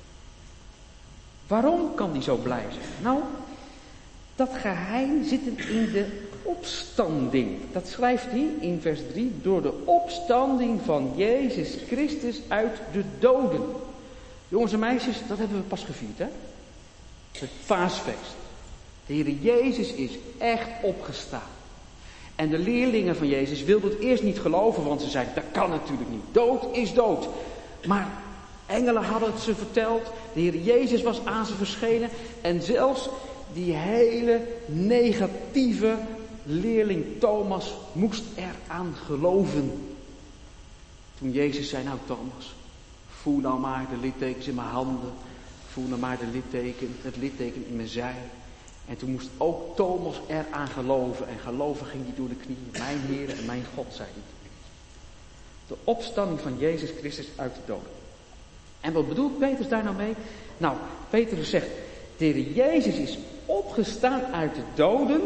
Waarom kan hij zo blij zijn? Nou, dat geheim zit hem in de opstanding. Dat schrijft hij in vers 3. Door de opstanding van Jezus Christus uit de doden. Jongens en meisjes, dat hebben we pas gevierd, hè? Het paasfeest. De Heer Jezus is echt opgestaan. En de leerlingen van Jezus wilden het eerst niet geloven, want ze zeiden, dat kan natuurlijk niet. Dood is dood. Maar engelen hadden het ze verteld. De Heer Jezus was aan ze verschenen. En zelfs die hele negatieve leerling Thomas moest eraan geloven. Toen Jezus zei, nou Thomas, voel nou maar de littekens in mijn handen. Voel nou maar het litteken in mijn zij. En toen moest ook Thomas eraan geloven. En geloven ging hij door de knieën. Mijn Heer en mijn God, zei hij. De opstanding van Jezus Christus uit de doden. En wat bedoelt Petrus daar nou mee? Nou, Petrus zegt, de Heer Jezus is opgestaan uit de doden.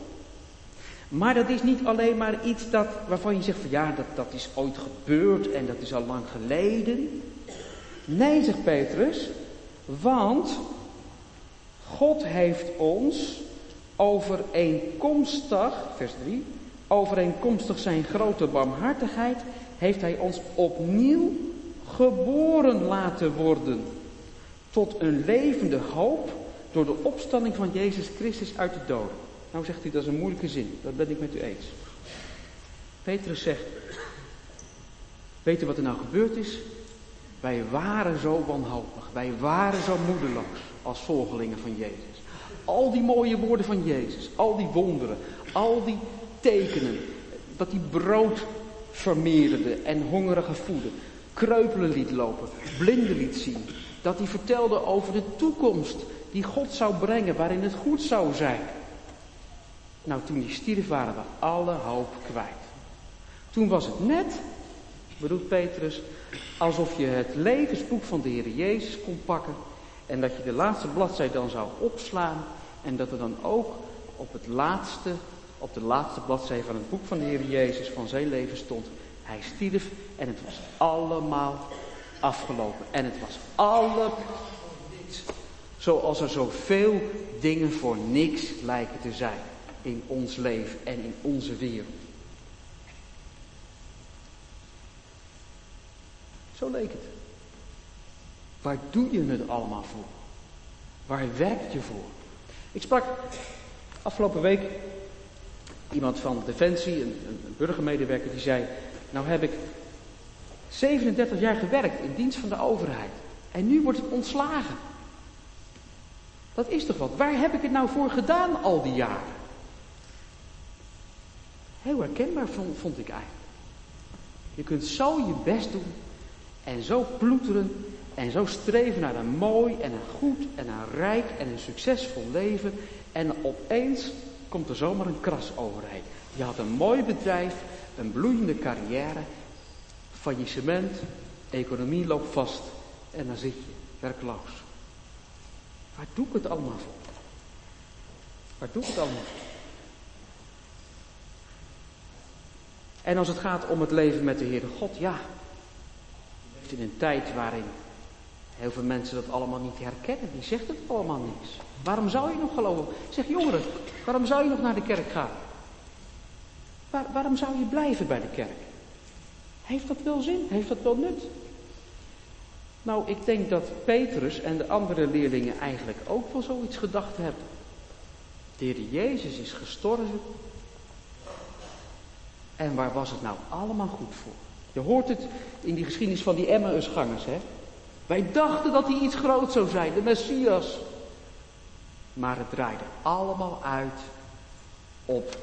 Maar dat is niet alleen maar iets waarvan je zegt van ja, dat is ooit gebeurd en dat is al lang geleden. Nee, zegt Petrus, want God heeft ons overeenkomstig, vers 3, overeenkomstig zijn grote barmhartigheid, heeft hij ons opnieuw geboren laten worden. Tot een levende hoop door de opstanding van Jezus Christus uit de doden. Nou zegt hij, dat is een moeilijke zin, dat ben ik met u eens. Petrus zegt, weet u wat er nou gebeurd is? Wij waren zo wanhopig, wij waren zo moedeloos als volgelingen van Jezus. Al die mooie woorden van Jezus, al die wonderen, al die tekenen, dat hij brood vermeerderde en hongerigen voedde, kreupelen liet lopen, blinden liet zien, dat hij vertelde over de toekomst die God zou brengen, waarin het goed zou zijn. Nou, toen hij stierf waren we alle hoop kwijt. Toen was het net, bedoelt Petrus, alsof je het levensboek van de Heer Jezus kon pakken en dat je de laatste bladzijde dan zou opslaan en dat er dan ook op de laatste bladzijde van het boek van de Heer Jezus van zijn leven stond. Hij stierf en het was allemaal afgelopen. En het was allemaal niets. Zoals er zoveel dingen voor niks lijken te zijn. in ons leven en in onze wereld. Zo leek het. Waar doe je het allemaal voor? Waar werk je voor? Ik sprak afgelopen week iemand van Defensie, een burgermedewerker, die zei: nou heb ik 37 jaar gewerkt in dienst van de overheid. En nu word ik ontslagen. Dat is toch wat? Waar heb ik het nou voor gedaan al die jaren? Heel herkenbaar vond ik eigenlijk. Je kunt zo je best doen en zo ploeteren en zo streven naar een mooi en een goed en een rijk en een succesvol leven. En opeens komt er zomaar een kras overheen. Je had een mooi bedrijf, een bloeiende carrière, faillissement, economie loopt vast en dan zit je werkloos. Waar doe ik het allemaal voor? Waar doe ik het allemaal voor? En als het gaat om het leven met de Heere God, ja, in een tijd waarin heel veel mensen dat allemaal niet herkennen. Die zegt het allemaal niks. Waarom zou je nog geloven? Zeg jongeren, waarom zou je nog naar de kerk gaan? Waarom zou je blijven bij de kerk? Heeft dat wel zin? Heeft dat wel nut? Nou, ik denk dat Petrus en de andere leerlingen eigenlijk ook wel zoiets gedacht hebben. De Heer Jezus is gestorven. En waar was het nou allemaal goed voor? Je hoort het in die geschiedenis van die Emmausgangers, hè? Wij dachten dat hij iets groots zou zijn, de Messias. Maar het draaide allemaal uit op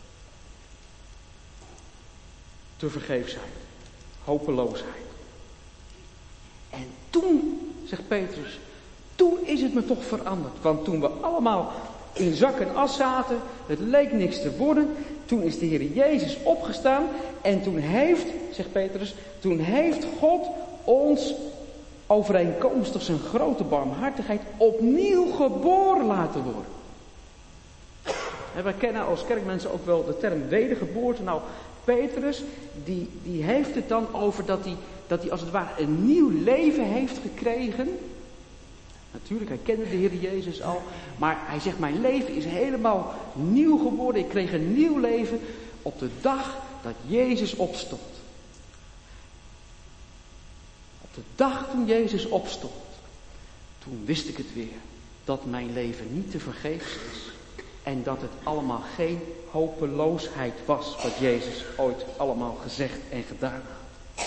tevergeefsheid, hopeloosheid. En toen, zegt Petrus, toen is het me toch veranderd. Want toen we allemaal in zak en as zaten, het leek niks te worden. Toen is de Heer Jezus opgestaan en toen heeft, zegt Petrus, toen heeft God ons overeenkomstig zijn grote barmhartigheid opnieuw geboren laten worden. En wij kennen als kerkmensen ook wel de term wedergeboorte. Nou, Petrus, die heeft het dan over dat hij als het ware een nieuw leven heeft gekregen. Natuurlijk, hij kende de Heer Jezus al. Maar hij zegt, mijn leven is helemaal nieuw geworden. Ik kreeg een nieuw leven op de dag dat Jezus opstond. Op de dag toen Jezus opstond. Toen wist ik het weer. Dat mijn leven niet te vergeefs is. En dat het allemaal geen hopeloosheid was. Wat Jezus ooit allemaal gezegd en gedaan had.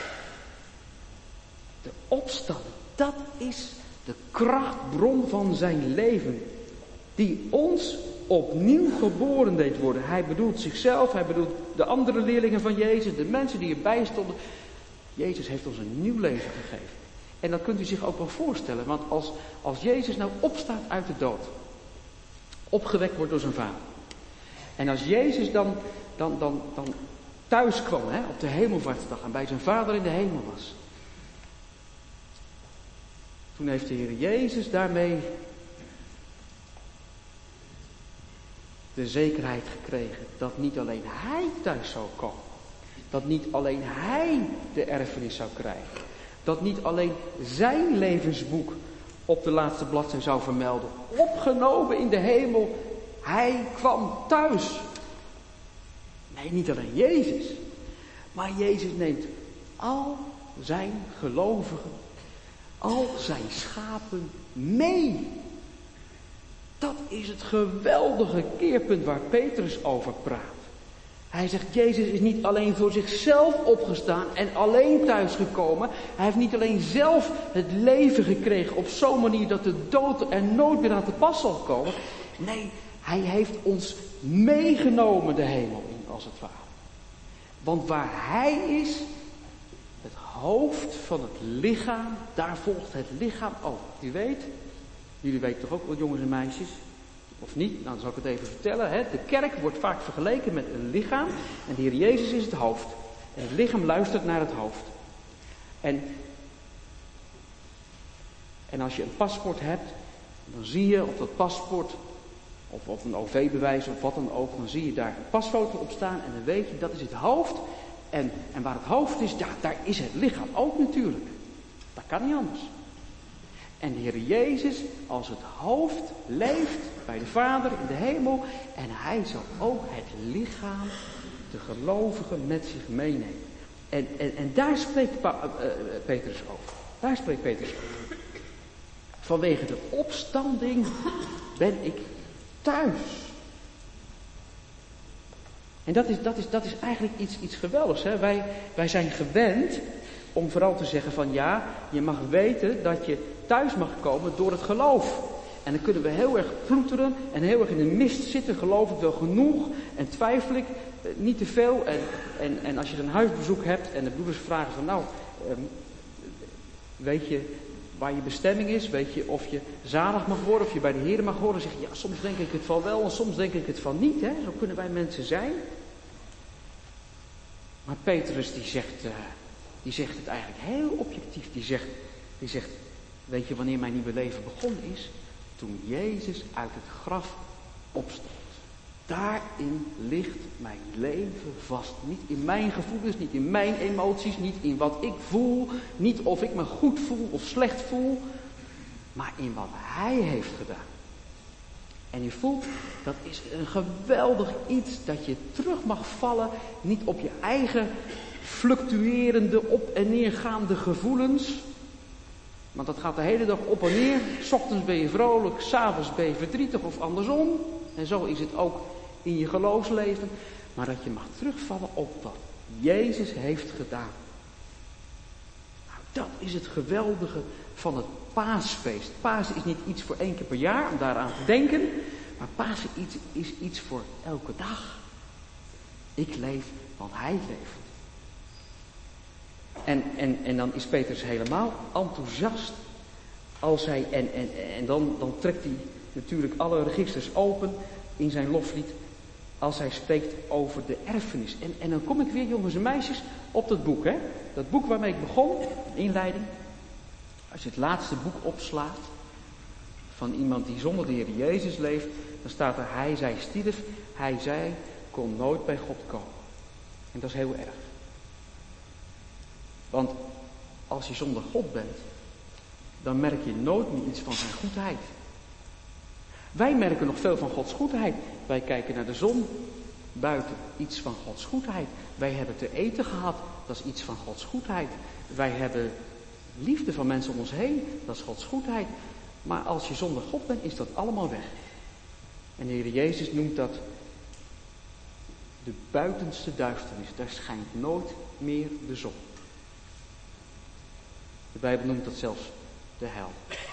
De opstanding, dat is de krachtbron van zijn leven. Die ons opnieuw geboren deed worden. Hij bedoelt zichzelf, hij bedoelt de andere leerlingen van Jezus, de mensen die erbij stonden. Jezus heeft ons een nieuw leven gegeven. En dat kunt u zich ook wel voorstellen. Want als Jezus nou opstaat uit de dood. Opgewekt wordt door zijn vader. En als Jezus dan thuis kwam, op de hemelvaartsdag en bij zijn vader in de hemel was. Toen heeft de Heer Jezus daarmee de zekerheid gekregen dat niet alleen hij thuis zou komen. Dat niet alleen hij de erfenis zou krijgen. Dat niet alleen zijn levensboek op de laatste bladzijde zou vermelden. Opgenomen in de hemel. Hij kwam thuis. Nee, niet alleen Jezus. Maar Jezus neemt al zijn gelovigen, al zijn schapen mee. Dat is het geweldige keerpunt waar Petrus over praat. Hij zegt, Jezus is niet alleen voor zichzelf opgestaan en alleen thuisgekomen. Hij heeft niet alleen zelf het leven gekregen op zo'n manier dat de dood er nooit meer aan te pas zal komen. Nee, hij heeft ons meegenomen de hemel in, als het ware. Want waar hij is, het hoofd van het lichaam, daar volgt het lichaam ook. Jullie weten toch ook wel, jongens en meisjes? Of niet? Nou, dan zal ik het even vertellen. De kerk wordt vaak vergeleken met een lichaam. En de Heer Jezus is het hoofd. En het lichaam luistert naar het hoofd. En als je een paspoort hebt, dan zie je op dat paspoort, of op een OV-bewijs of wat dan ook, dan zie je daar een pasfoto op staan. En dan weet je, dat is het hoofd. En waar het hoofd is, ja, daar is het lichaam ook natuurlijk. Dat kan niet anders. En de Heer Jezus als het hoofd leeft bij de Vader in de hemel. En hij zal ook het lichaam, de gelovigen, met zich meenemen. En daar spreekt Petrus over. Daar spreekt Petrus over. Vanwege de opstanding ben ik thuis. En dat is eigenlijk iets geweldigs. Hè? Wij zijn gewend om vooral te zeggen van ja, je mag weten dat je thuis mag komen door het geloof. En dan kunnen we heel erg ploeteren en heel erg in de mist zitten. Geloof ik wel genoeg en twijfel ik niet te veel. En als je een huisbezoek hebt en de broeders vragen van nou, weet je waar je bestemming is? Weet je of je zalig mag worden, of je bij de Heer mag horen? Dan zeg je ja, soms denk ik het van wel en soms denk ik het van niet. Hè? Zo kunnen wij mensen zijn. Maar Petrus die zegt het eigenlijk heel objectief. Die zegt, weet je wanneer mijn nieuwe leven begonnen is? Toen Jezus uit het graf opstond. Daarin ligt mijn leven vast. Niet in mijn gevoelens, niet in mijn emoties, niet in wat ik voel. Niet of ik me goed voel of slecht voel. Maar in wat Hij heeft gedaan. En je voelt, dat is een geweldig iets dat je terug mag vallen. Niet op je eigen fluctuerende, op en neergaande gevoelens. Want dat gaat de hele dag op en neer. 's Ochtends ben je vrolijk, 's avonds ben je verdrietig of andersom. En zo is het ook in je geloofsleven. Maar dat je mag terugvallen op wat Jezus heeft gedaan. Nou, dat is het geweldige van het Paasfeest. Pasen is niet iets voor 1 keer per jaar om daaraan te denken. Maar Pasen is iets voor elke dag. Ik leef, want Hij leeft. En dan is Petrus helemaal enthousiast als hij, en dan trekt hij natuurlijk alle registers open in zijn loflied als hij spreekt over de erfenis. En dan kom ik weer, jongens en meisjes, op dat boek. Hè? Dat boek waarmee ik begon, inleiding. Als je het laatste boek opslaat van iemand die zonder de Heer Jezus leeft, dan staat er, hij zij stierf, hij zij kon nooit bij God komen. En dat is heel erg. Want als je zonder God bent, dan merk je nooit meer iets van zijn goedheid. Wij merken nog veel van Gods goedheid. Wij kijken naar de zon buiten, iets van Gods goedheid. Wij hebben te eten gehad, dat is iets van Gods goedheid. Wij hebben liefde van mensen om ons heen, dat is Gods goedheid. Maar als je zonder God bent, is dat allemaal weg. En de Heer Jezus noemt dat de buitenste duisternis. Daar schijnt nooit meer de zon. De Bijbel noemt dat zelfs de hel.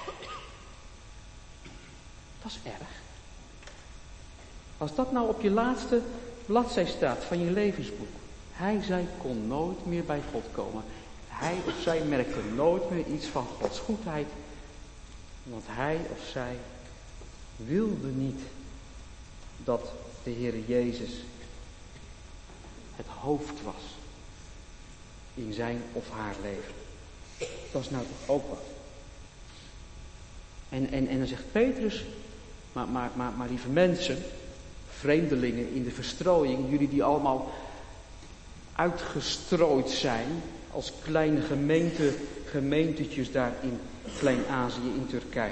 Dat is erg. Als dat nou op je laatste bladzij staat van je levensboek. Hij zij kon nooit meer bij God komen. Hij of zij merkte nooit meer iets van Gods goedheid. Want hij of zij wilde niet dat de Heer Jezus het hoofd was in zijn of haar leven. Dat is nou toch ook wat. En dan zegt Petrus, maar lieve mensen, vreemdelingen in de verstrooiing, jullie die allemaal uitgestrooid zijn als kleine gemeentetjes daar in Klein-Azië, in Turkije.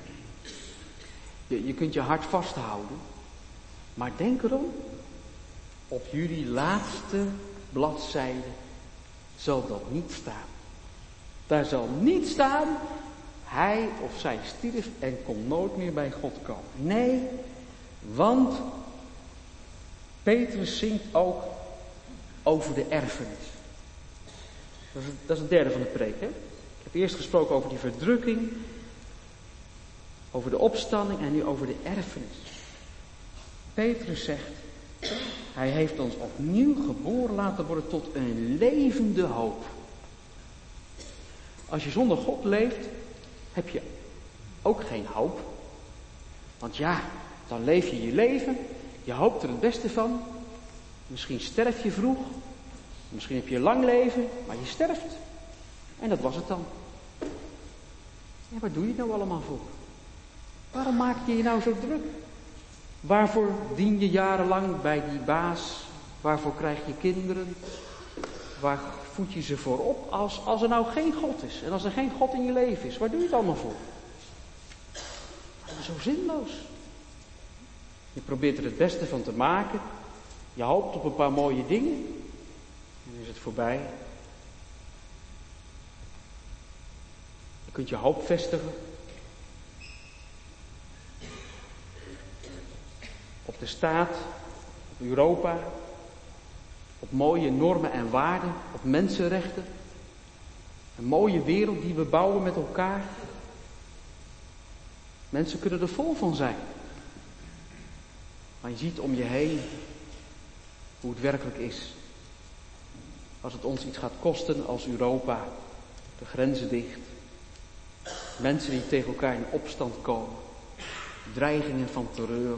Je kunt je hart vasthouden, maar denk erom, op jullie laatste bladzijde zal dat niet staan. Daar zal niet staan, hij of zij stierf en kon nooit meer bij God komen. Nee, want Petrus zingt ook over de erfenis. Dat is het derde van de preek. Hè? Ik heb eerst gesproken over die verdrukking, over de opstanding en nu over de erfenis. Petrus zegt, hij heeft ons opnieuw geboren laten worden tot een levende hoop. Als je zonder God leeft, heb je ook geen hoop. Want ja, dan leef je je leven, je hoopt er het beste van. Misschien sterf je vroeg, misschien heb je een lang leven, maar je sterft. En dat was het dan. Ja, waar doe je het nou allemaal voor? Waarom maak je je nou zo druk? Waarvoor dien je jarenlang bij die baas? Waarvoor krijg je kinderen? Waar voed je ze voor op als er nou geen God is? En als er geen God in je leven is, waar doe je het allemaal voor? zo zinloos. Je probeert er het beste van te maken. Je hoopt op een paar mooie dingen. En dan is het voorbij. Je kunt je hoop vestigen op de staat, op Europa, op mooie normen en waarden, op mensenrechten. Een mooie wereld die we bouwen met elkaar. Mensen kunnen er vol van zijn. Maar je ziet om je heen hoe het werkelijk is. Als het ons iets gaat kosten als Europa, de grenzen dicht. Mensen die tegen elkaar in opstand komen. Dreigingen van terreur.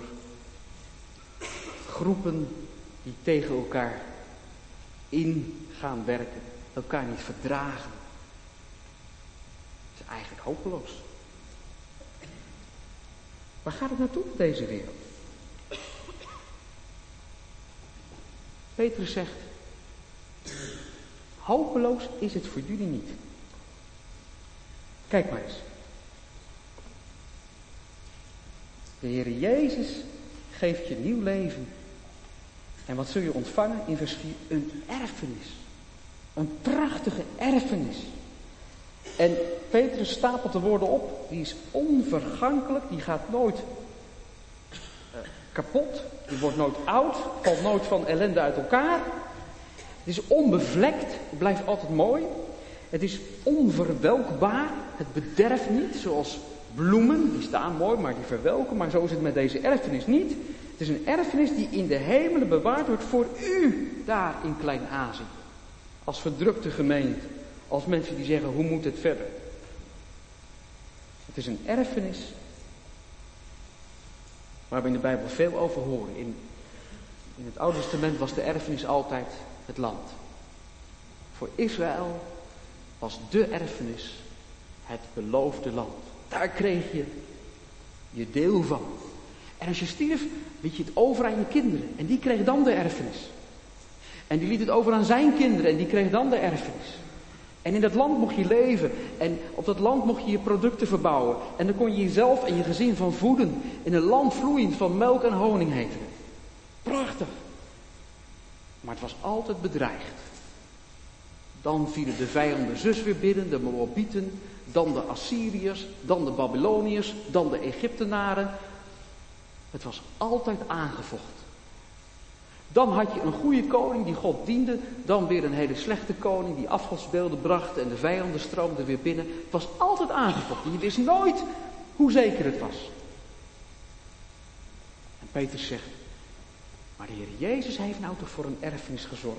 Groepen die tegen elkaar in gaan werken. Elkaar niet verdragen. Het is eigenlijk hopeloos. Waar gaat het naartoe met deze wereld? Petrus zegt, hopeloos is het voor jullie niet. Kijk maar eens. De Heer Jezus geeft je nieuw leven. En wat zul je ontvangen in vers 4? Een erfenis. Een prachtige erfenis. En Petrus stapelt de woorden op. Die is onvergankelijk. Die gaat nooit kapot. Die wordt nooit oud. Valt nooit van ellende uit elkaar. Het is onbevlekt. Het blijft altijd mooi. Het is onverwelkbaar. Het bederft niet. Zoals bloemen. Die staan mooi, maar die verwelken. Maar zo is het met deze erfenis niet. Het is een erfenis die in de hemelen bewaard wordt voor u. Daar in Klein-Azië. Als verdrukte gemeente. Als mensen die zeggen, hoe moet het verder? Het is een erfenis waar we in de Bijbel veel over horen. In het Oude Testament was de erfenis altijd het land. Voor Israël was de erfenis het beloofde land. Daar kreeg je je deel van. En als je stierf, liet je het over aan je kinderen. En die kreeg dan de erfenis. En die liet het over aan zijn kinderen. En die kreeg dan de erfenis. En in dat land mocht je leven. En op dat land mocht je je producten verbouwen. En dan kon je jezelf en je gezin van voeden. In een land vloeiend van melk en honing heette het. Prachtig. Maar het was altijd bedreigd. Dan vielen de vijanden zus weer binnen, de Moabieten, dan de Assyriërs, dan de Babyloniërs, dan de Egyptenaren. Het was altijd aangevochten. Dan had je een goede koning die God diende, dan weer een hele slechte koning die afgodsbeelden bracht en de vijanden stroomden weer binnen. Het was altijd aangevochten. Je wist nooit hoe zeker het was. En Petrus zegt, maar de Heer Jezus heeft nou toch voor een erfenis gezorgd.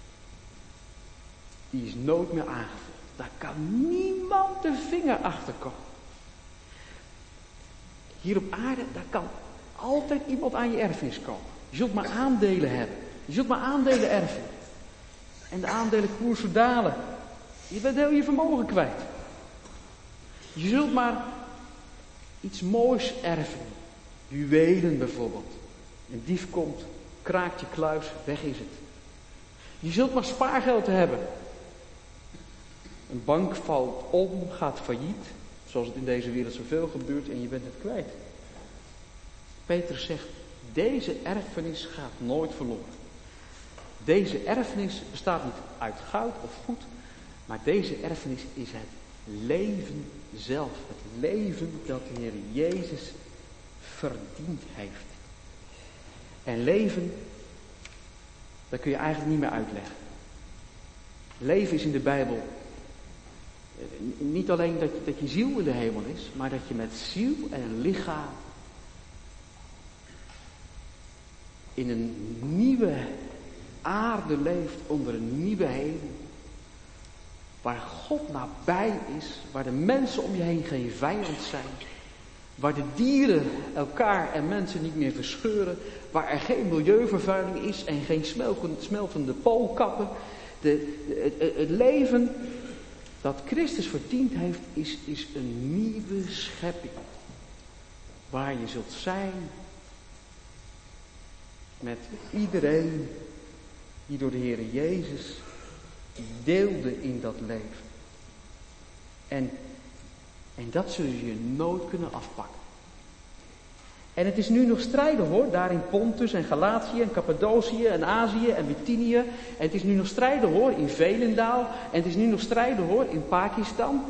Die is nooit meer aangevochten. Daar kan niemand de vinger achter komen. Hier op aarde, daar kan altijd iemand aan je erfenis komen. Je zult maar aandelen hebben. Je zult maar aandelen erven. En de aandelenkoersen dalen. Je bent heel je vermogen kwijt. Je zult maar iets moois erven. Juwelen bijvoorbeeld. Een dief komt, kraakt je kluis, weg is het. Je zult maar spaargeld hebben. Een bank valt om, gaat failliet. Zoals het in deze wereld zoveel gebeurt en je bent het kwijt. Petrus zegt, deze erfenis gaat nooit verloren. Deze erfenis bestaat niet uit goud of goed, maar deze erfenis is het leven zelf. Het leven dat de Heer Jezus verdiend heeft. En leven, dat kun je eigenlijk niet meer uitleggen. Leven is in de Bijbel niet alleen dat je ziel in de hemel is, maar dat je met ziel en lichaam in een nieuwe aarde leeft, onder een nieuwe hemel. Waar God nabij is, waar de mensen om je heen geen vijand zijn. Waar de dieren elkaar en mensen niet meer verscheuren. Waar er geen milieuvervuiling is en geen smeltende poolkappen. Het leven dat Christus verdiend heeft, is een nieuwe schepping. Waar je zult zijn met iedereen die door de Heer Jezus deelde in dat leven. En dat zul je nooit kunnen afpakken. En het is nu nog strijden hoor, daar in Pontus en Galatië en Cappadocië en Azië en Bithynië. En het is nu nog strijden hoor, in Velendaal. En het is nu nog strijden hoor, in Pakistan.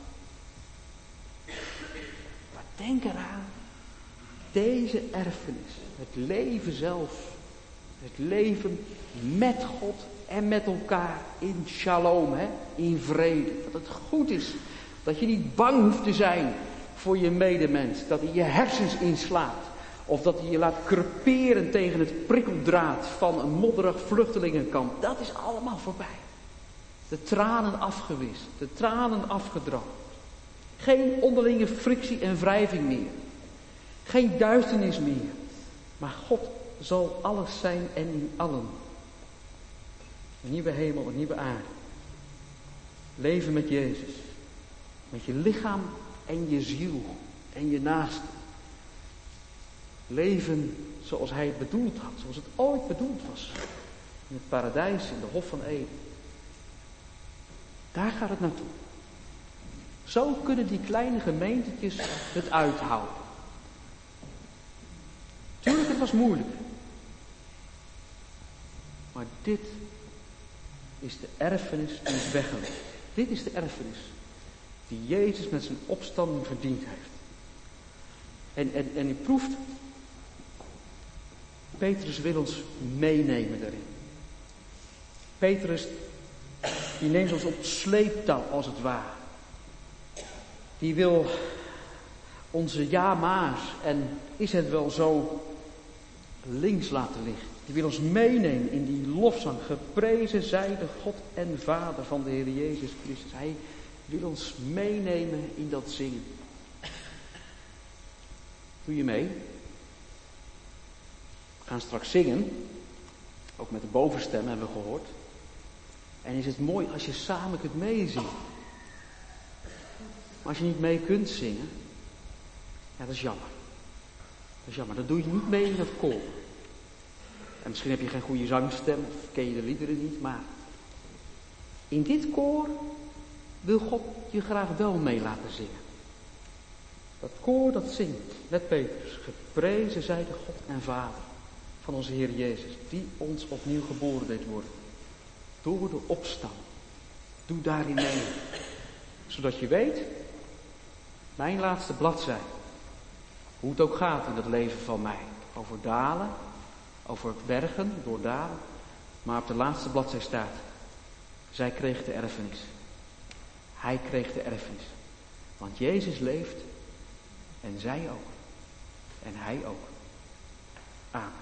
Maar denk eraan, deze erfenis, het leven zelf, het leven met God en met elkaar in shalom, in vrede. Dat het goed is, dat je niet bang hoeft te zijn voor je medemens. Dat hij je hersens inslaat. Of dat hij je laat creperen tegen het prikkeldraad van een modderig vluchtelingenkamp. Dat is allemaal voorbij. De tranen afgewist, de tranen afgedroogd. Geen onderlinge frictie en wrijving meer. Geen duisternis meer. Maar God zal alles zijn en in allen. Een nieuwe hemel, een nieuwe aarde. Leven met Jezus. Met je lichaam en je ziel en je naaste. Leven zoals hij het bedoeld had, zoals het ooit bedoeld was. In het paradijs, in de Hof van Eden. Daar gaat het naartoe. Zo kunnen die kleine gemeentetjes het uithouden. Tuurlijk, het was moeilijk. Maar dit is de erfenis die is weggelegd. Dit is de erfenis die Jezus met zijn opstanding verdiend heeft. En u proeft, Petrus wil ons meenemen daarin. Petrus, die neemt ons op sleeptouw als het ware. Die wil onze ja-ma's en is het wel zo links laten liggen. Die wil ons meenemen in die lofzang. Geprezen zij de God en Vader van de Heer Jezus Christus. Hij wil ons meenemen in dat zingen. Doe je mee? We gaan straks zingen. Ook met de bovenstem hebben we gehoord. En is het mooi als je samen kunt meezingen. Maar als je niet mee kunt zingen, ja, dat is jammer. Dat is jammer. Dan doe je niet mee in dat koor. En misschien heb je geen goede zangstem of ken je de liederen niet, maar in dit koor wil God je graag wel mee laten zingen. Dat koor dat zingt met Petrus. Geprezen zij de God en Vader van onze Heer Jezus, die ons opnieuw geboren deed worden. Door de opstand. Doe daarin mee. Zodat je weet, mijn laatste bladzij, hoe het ook gaat in het leven van mij. Over dalen, over bergen, door dalen. Maar op de laatste bladzij staat, zij kreeg de erfenis. Hij kreeg de erfenis. Want Jezus leeft en zij ook. En hij ook. Amen.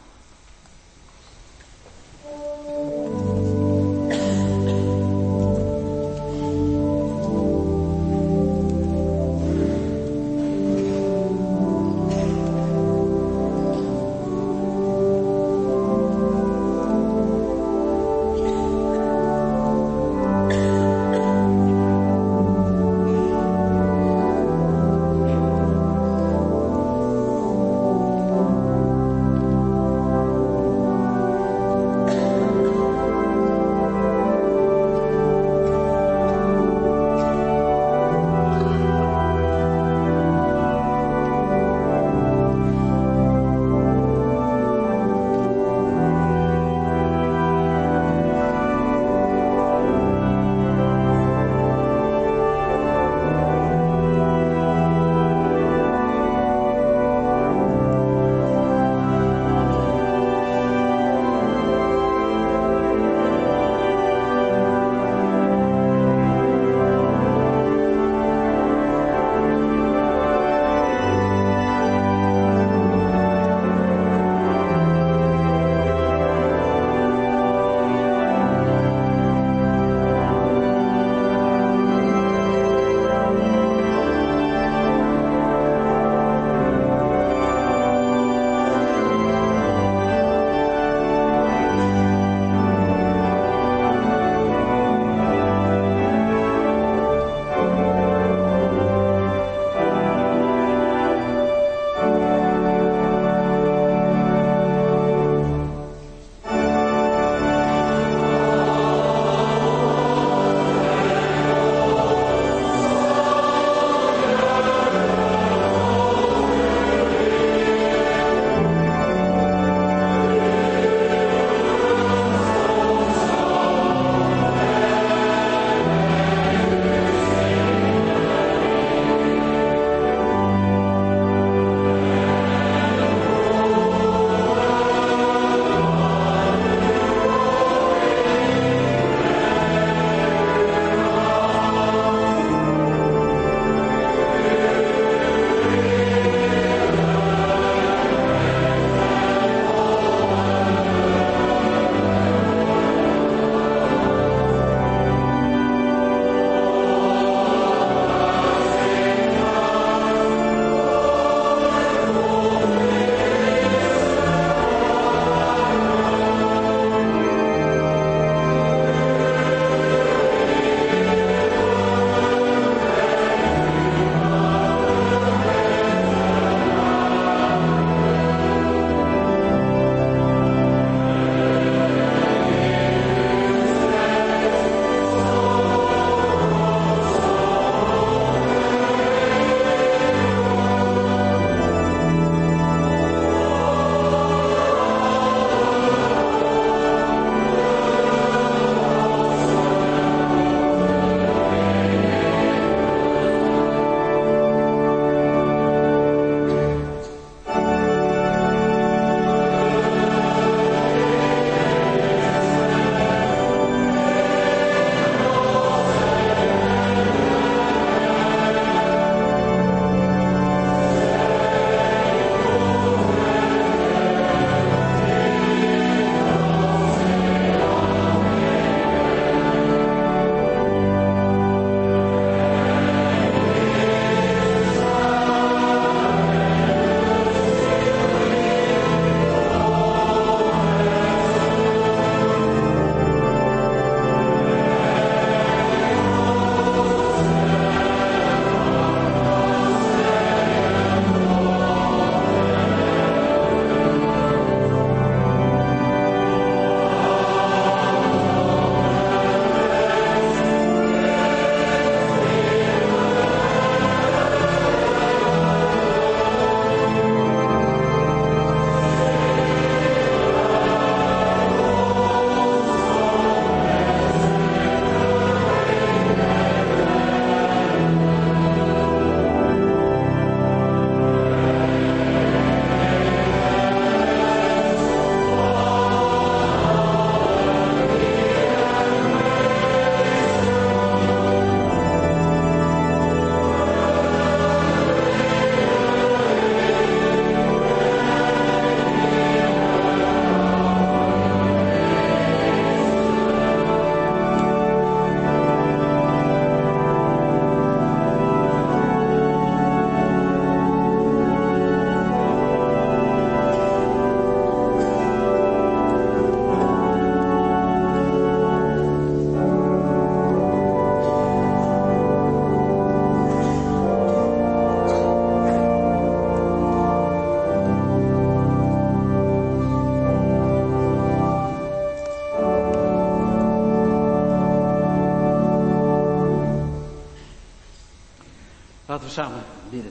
Laten we samen bidden.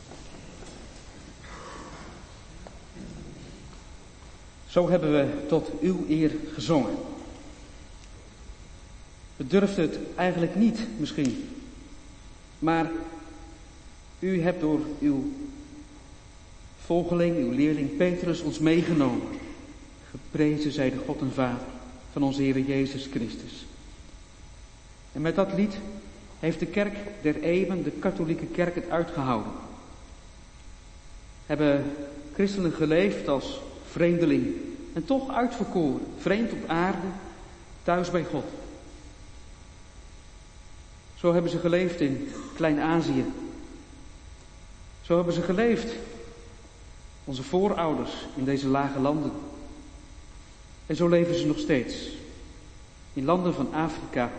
Zo hebben we tot uw eer gezongen. We durfden het eigenlijk niet misschien. Maar u hebt door uw volgeling, uw leerling Petrus ons meegenomen. Geprezen zij de God en Vader van onze Heer Jezus Christus. En met dat lied heeft de kerk der eeuwen, de katholieke kerk, het uitgehouden. Hebben christenen geleefd als vreemdeling en toch uitverkoren, vreemd op aarde, thuis bij God. Zo hebben ze geleefd in Klein-Azië. Zo hebben ze geleefd, onze voorouders, in deze lage landen. En zo leven ze nog steeds. In landen van Afrika.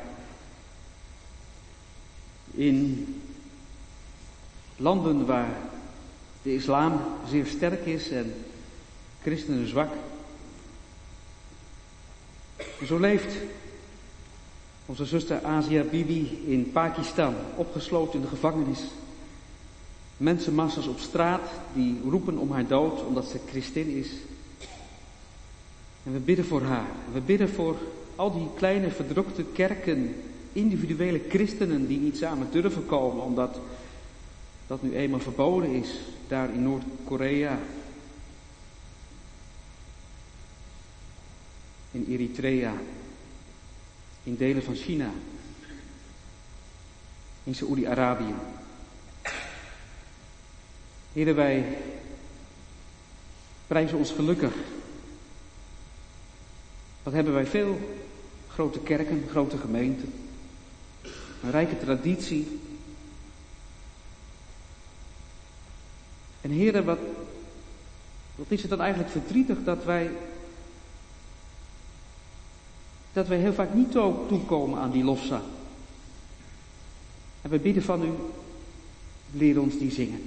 In landen waar de islam zeer sterk is en christenen zwak. En zo leeft onze zuster Asia Bibi in Pakistan, opgesloten in de gevangenis. Mensenmassa's op straat die roepen om haar dood omdat ze christin is. En we bidden voor haar. We bidden voor al die kleine verdrukte kerken, individuele christenen die niet samen durven komen omdat dat nu eenmaal verboden is, daar in Noord-Korea, in Eritrea, in delen van China, in Saoedi-Arabië. Heren, wij prijzen ons gelukkig. Wat hebben wij veel grote kerken, grote gemeenten, een rijke traditie. En heren, wat is het dan eigenlijk verdrietig dat wij heel vaak niet toekomen aan die lofzang. En we bidden van u, leer ons die zingen.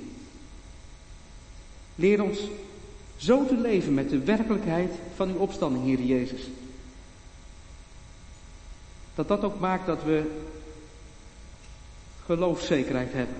Leer ons zo te leven met de werkelijkheid van uw opstanding, Heer Jezus. Dat ook maakt dat we geloofszekerheid hebben.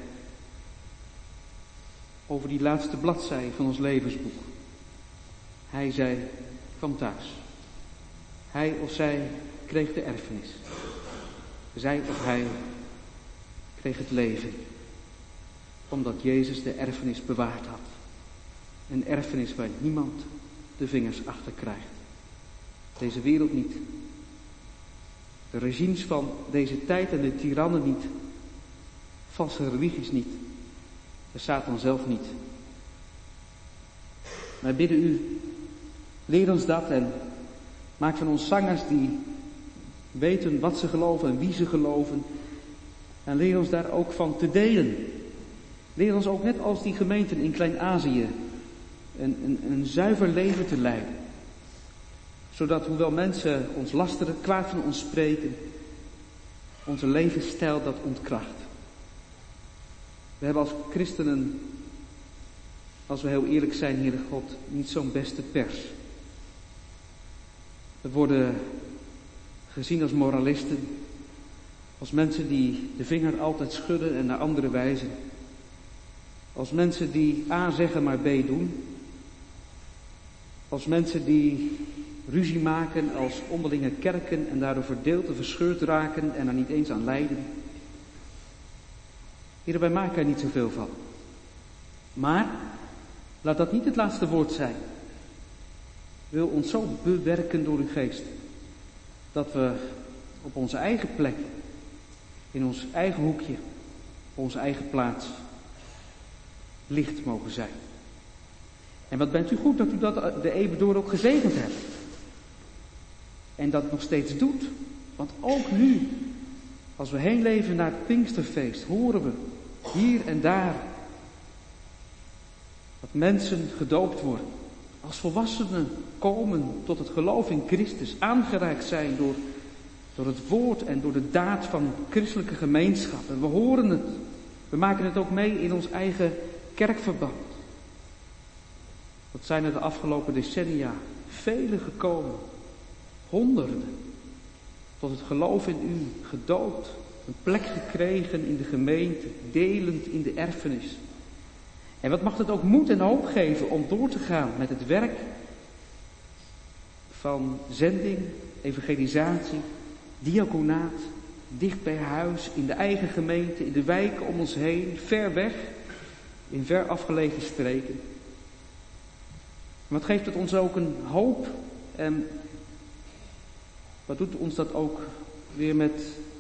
Over die laatste bladzij van ons levensboek. Hij, zij, kwam thuis. Hij of zij kreeg de erfenis. Zij of hij kreeg het leven. Omdat Jezus de erfenis bewaard had. Een erfenis waar niemand de vingers achter krijgt. Deze wereld niet. De regimes van deze tijd en de tirannen niet. Valse religies niet. De Satan zelf niet. Wij bidden u, leer ons dat en maak van ons zangers die weten wat ze geloven en wie ze geloven. En leer ons daar ook van te delen. Leer ons ook net als die gemeenten in Klein-Azië een zuiver leven te leiden. Zodat hoewel mensen ons lasteren, kwaad van ons spreken, onze levensstijl dat ontkracht. We hebben als christenen, als we heel eerlijk zijn, Heere God, niet zo'n beste pers. We worden gezien als moralisten, als mensen die de vinger altijd schudden en naar anderen wijzen. Als mensen die A zeggen maar B doen. Als mensen die ruzie maken als onderlinge kerken en daardoor verdeeld en verscheurd raken en er niet eens aan lijden. Heren, wij maken er niet zoveel van. Maar laat dat niet het laatste woord zijn. Wil ons zo bewerken door uw geest. Dat we op onze eigen plek, in ons eigen hoekje, op onze eigen plaats, licht mogen zijn. En wat bent u goed dat u dat de eeuwen door ook gezegend hebt. En dat nog steeds doet. Want ook nu, als we heen leven naar het Pinksterfeest, horen we hier en daar dat mensen gedoopt worden. Als volwassenen komen tot het geloof in Christus, aangereikt zijn door het woord en door de daad van christelijke gemeenschap. En we horen het. We maken het ook mee in ons eigen kerkverband. Wat zijn er de afgelopen decennia velen gekomen, honderden, tot het geloof in u, gedoopt, een plek gekregen in de gemeente, delend in de erfenis. En wat mag het ook moed en hoop geven om door te gaan met het werk van zending, evangelisatie, diaconaat, dicht bij huis, in de eigen gemeente, in de wijken om ons heen, ver weg, in ver afgelegen streken. Wat geeft het ons ook een hoop en wat doet ons dat ook weer met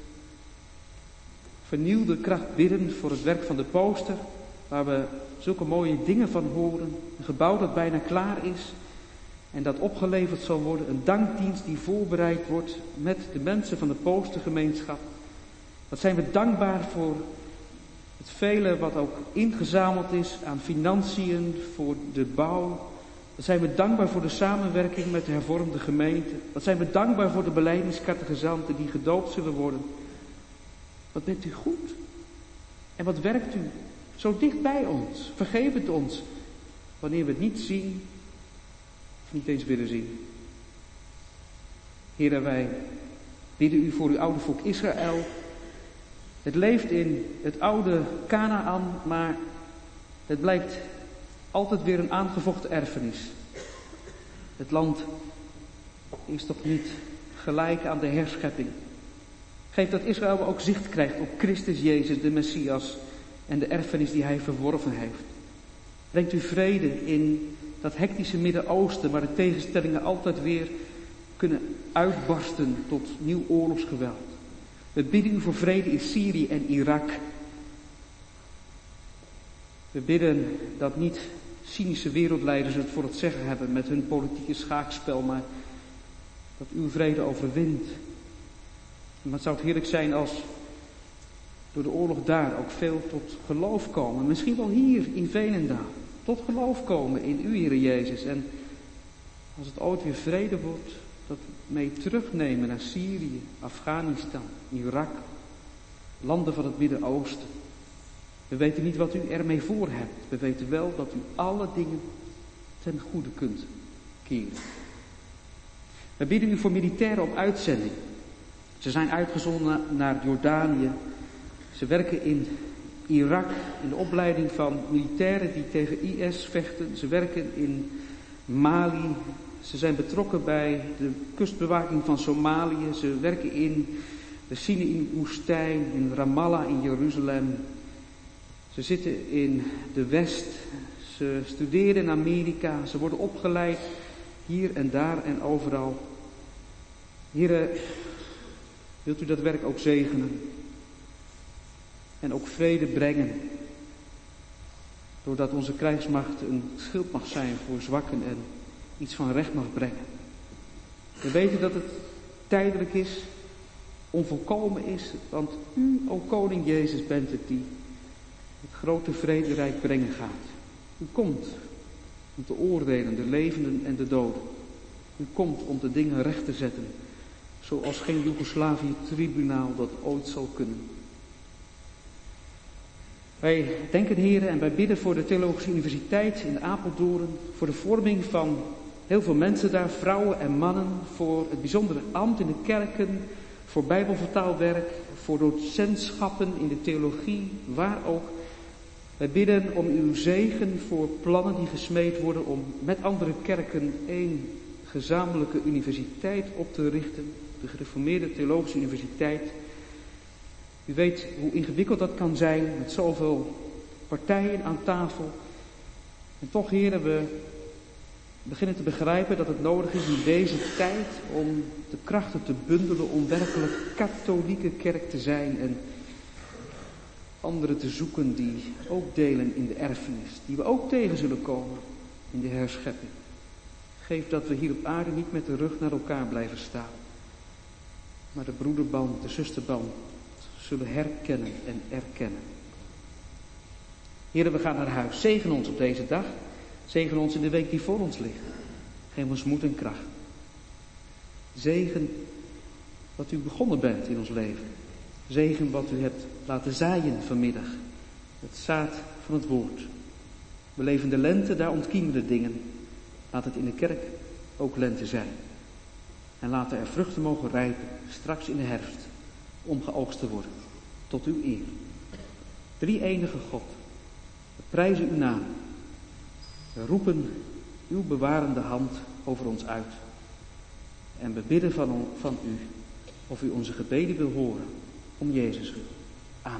vernieuwde kracht bidden voor het werk van de Pooster, waar we zulke mooie dingen van horen. Een gebouw dat bijna klaar is en dat opgeleverd zal worden. Een dankdienst die voorbereid wordt met de mensen van de Poostergemeenschap. Wat zijn we dankbaar voor het vele wat ook ingezameld is aan financiën voor de bouw. Wat zijn we dankbaar voor de samenwerking met de hervormde gemeente. Wat zijn we dankbaar voor de belijdeniscatechisanten die gedoopt zullen worden. Wat bent u goed. En wat werkt u zo dicht bij ons. Vergeef het ons wanneer we het niet zien of niet eens willen zien. Heer, wij bidden u voor uw oude volk Israël. Het leeft in het oude Kanaan, maar het blijkt altijd weer een aangevochten erfenis. Het land is toch niet gelijk aan de herschepping. Geef dat Israël ook zicht krijgt op Christus Jezus, de Messias, en de erfenis die hij verworven heeft. Brengt u vrede in dat hectische Midden-Oosten, waar de tegenstellingen altijd weer kunnen uitbarsten tot nieuw oorlogsgeweld. We bidden u voor vrede in Syrië en Irak. We bidden dat niet cynische wereldleiders het voor het zeggen hebben met hun politieke schaakspel, maar dat uw vrede overwint. Maar het zou het heerlijk zijn als door de oorlog daar ook veel tot geloof komen. Misschien wel hier in Veenendaal. Tot geloof komen in u, Heere Jezus. En als het ooit weer vrede wordt, dat mee terugnemen naar Syrië, Afghanistan, Irak. Landen van het Midden-Oosten. We weten niet wat u ermee voor hebt. We weten wel dat u alle dingen ten goede kunt keren. We bidden u voor militairen op uitzending. Ze zijn uitgezonden naar Jordanië. Ze werken in Irak in de opleiding van militairen die tegen IS vechten. Ze werken in Mali. Ze zijn betrokken bij de kustbewaking van Somalië. Ze werken in de Sinai-woestijn, in Ramallah, in Jeruzalem. Ze zitten in de West. Ze studeren in Amerika. Ze worden opgeleid hier en daar en overal. Heere, wilt u dat werk ook zegenen? En ook vrede brengen. Doordat onze krijgsmacht een schild mag zijn voor zwakken en iets van recht mag brengen. We weten dat het tijdelijk is, onvolkomen is, want u, o Koning Jezus, bent het die het grote vrederijk brengen gaat. U komt om te oordelen, de levenden en de doden. U komt om de dingen recht te zetten, zoals geen Joegoslavië-tribunaal dat ooit zal kunnen. Wij denken, heren, en wij bidden voor de Theologische Universiteit in Apeldoorn, voor de vorming van heel veel mensen daar, vrouwen en mannen, voor het bijzondere ambt in de kerken, voor bijbelvertaalwerk, voor docentschappen in de theologie, waar ook. Wij bidden om uw zegen voor plannen die gesmeed worden om met andere kerken één gezamenlijke universiteit op te richten, de Gereformeerde Theologische Universiteit. U weet hoe ingewikkeld dat kan zijn, met zoveel partijen aan tafel. En toch, heren, we beginnen te begrijpen dat het nodig is in deze tijd om de krachten te bundelen om werkelijk katholieke kerk te zijn en anderen te zoeken die ook delen in de erfenis, die we ook tegen zullen komen in de herschepping. Geef dat we hier op aarde niet met de rug naar elkaar blijven staan, maar de broederband, de zusterband zullen herkennen en erkennen. Heren, we gaan naar huis. Zegen ons op deze dag. Zegen ons in de week die voor ons ligt. Geef ons moed en kracht. Zegen wat u begonnen bent in ons leven. Zegen wat u hebt laten zaaien vanmiddag. Het zaad van het woord. We leven de lente, daar ontkiemen de dingen. Laat het in de kerk ook lente zijn. En laten er vruchten mogen rijpen, straks in de herfst, om geoogst te worden. tot uw eer. Drie-enige God, we prijzen uw naam. We roepen uw bewarende hand over ons uit. En we bidden van u of u onze gebeden wil horen, om Jezus wil. Amen.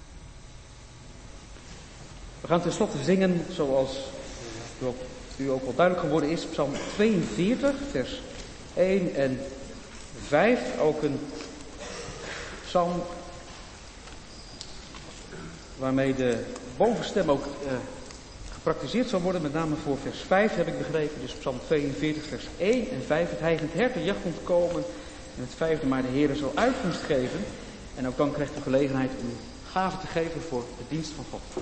We gaan tenslotte zingen, zoals u ook al duidelijk geworden is, Psalm 42, vers 1 en 5. Ook een psalm waarmee de bovenstem ook gepraktiseerd zal worden, met name voor vers 5 heb ik begrepen. Dus Psalm 42, vers 1 en 5. Het heigend hert de jacht ontkomen. En het 5e, maar de Heere zal uitkomst geven. En ook dan krijgt u gelegenheid om gaven te geven voor de dienst van God.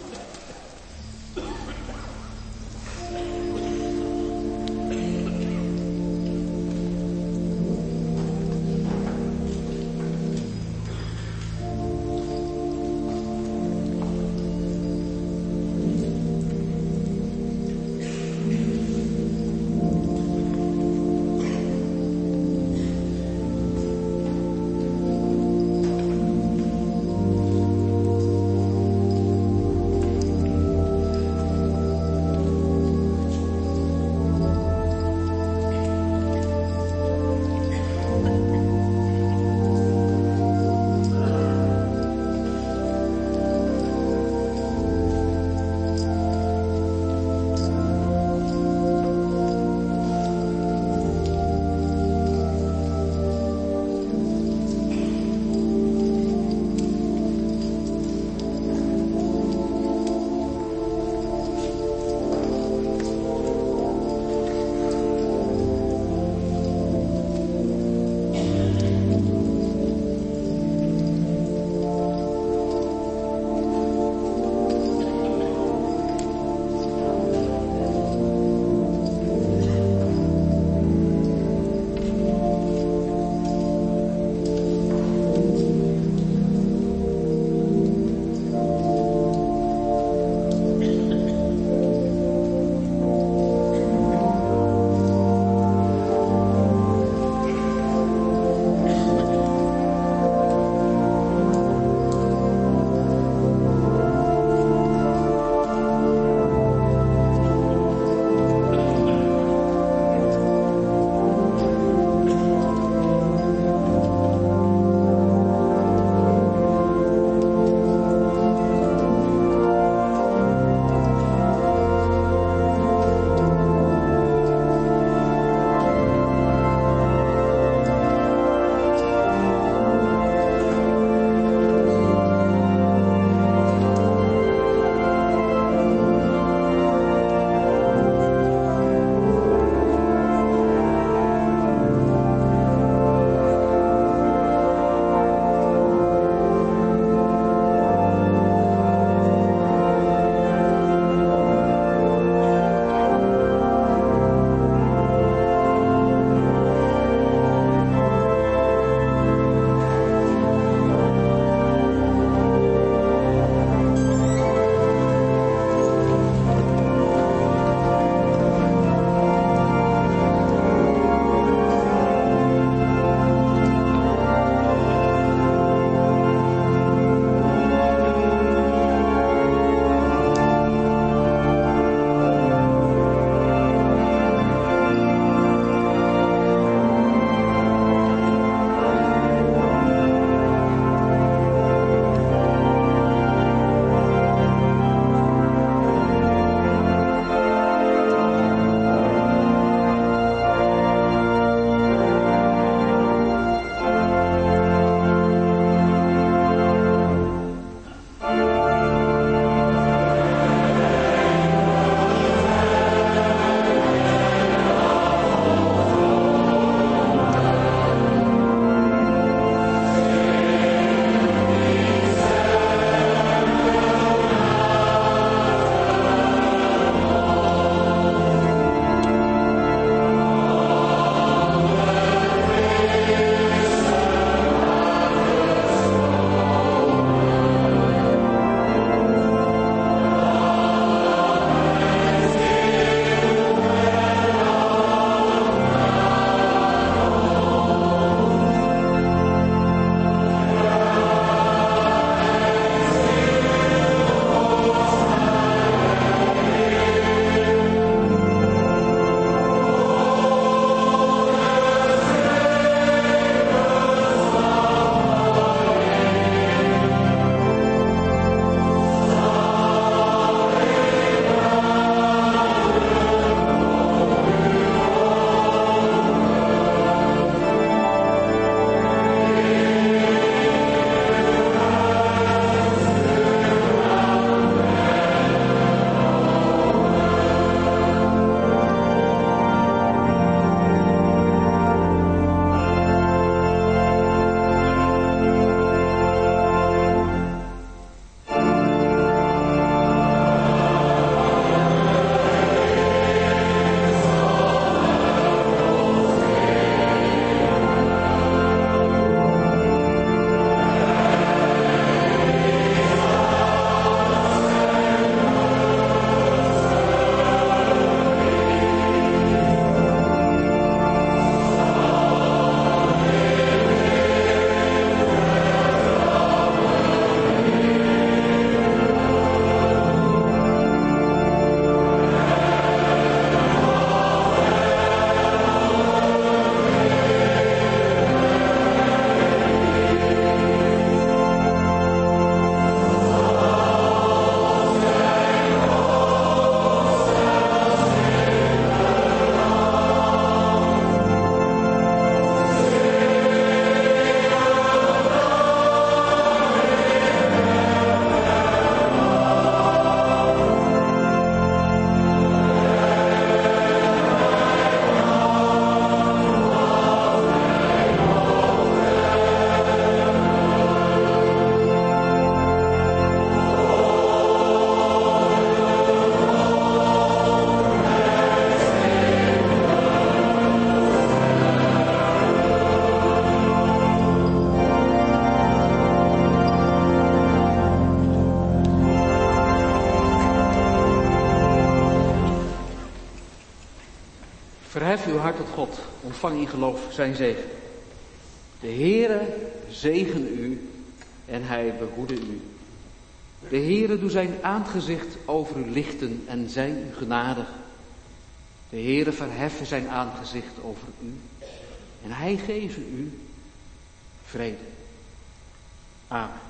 Verhef uw hart tot God, ontvang in geloof zijn zegen. De Heere zegen u en hij behoede u. De Heere doe zijn aangezicht over u lichten en zij u genadig. De Heere verheffen zijn aangezicht over u en hij geven u vrede. Amen.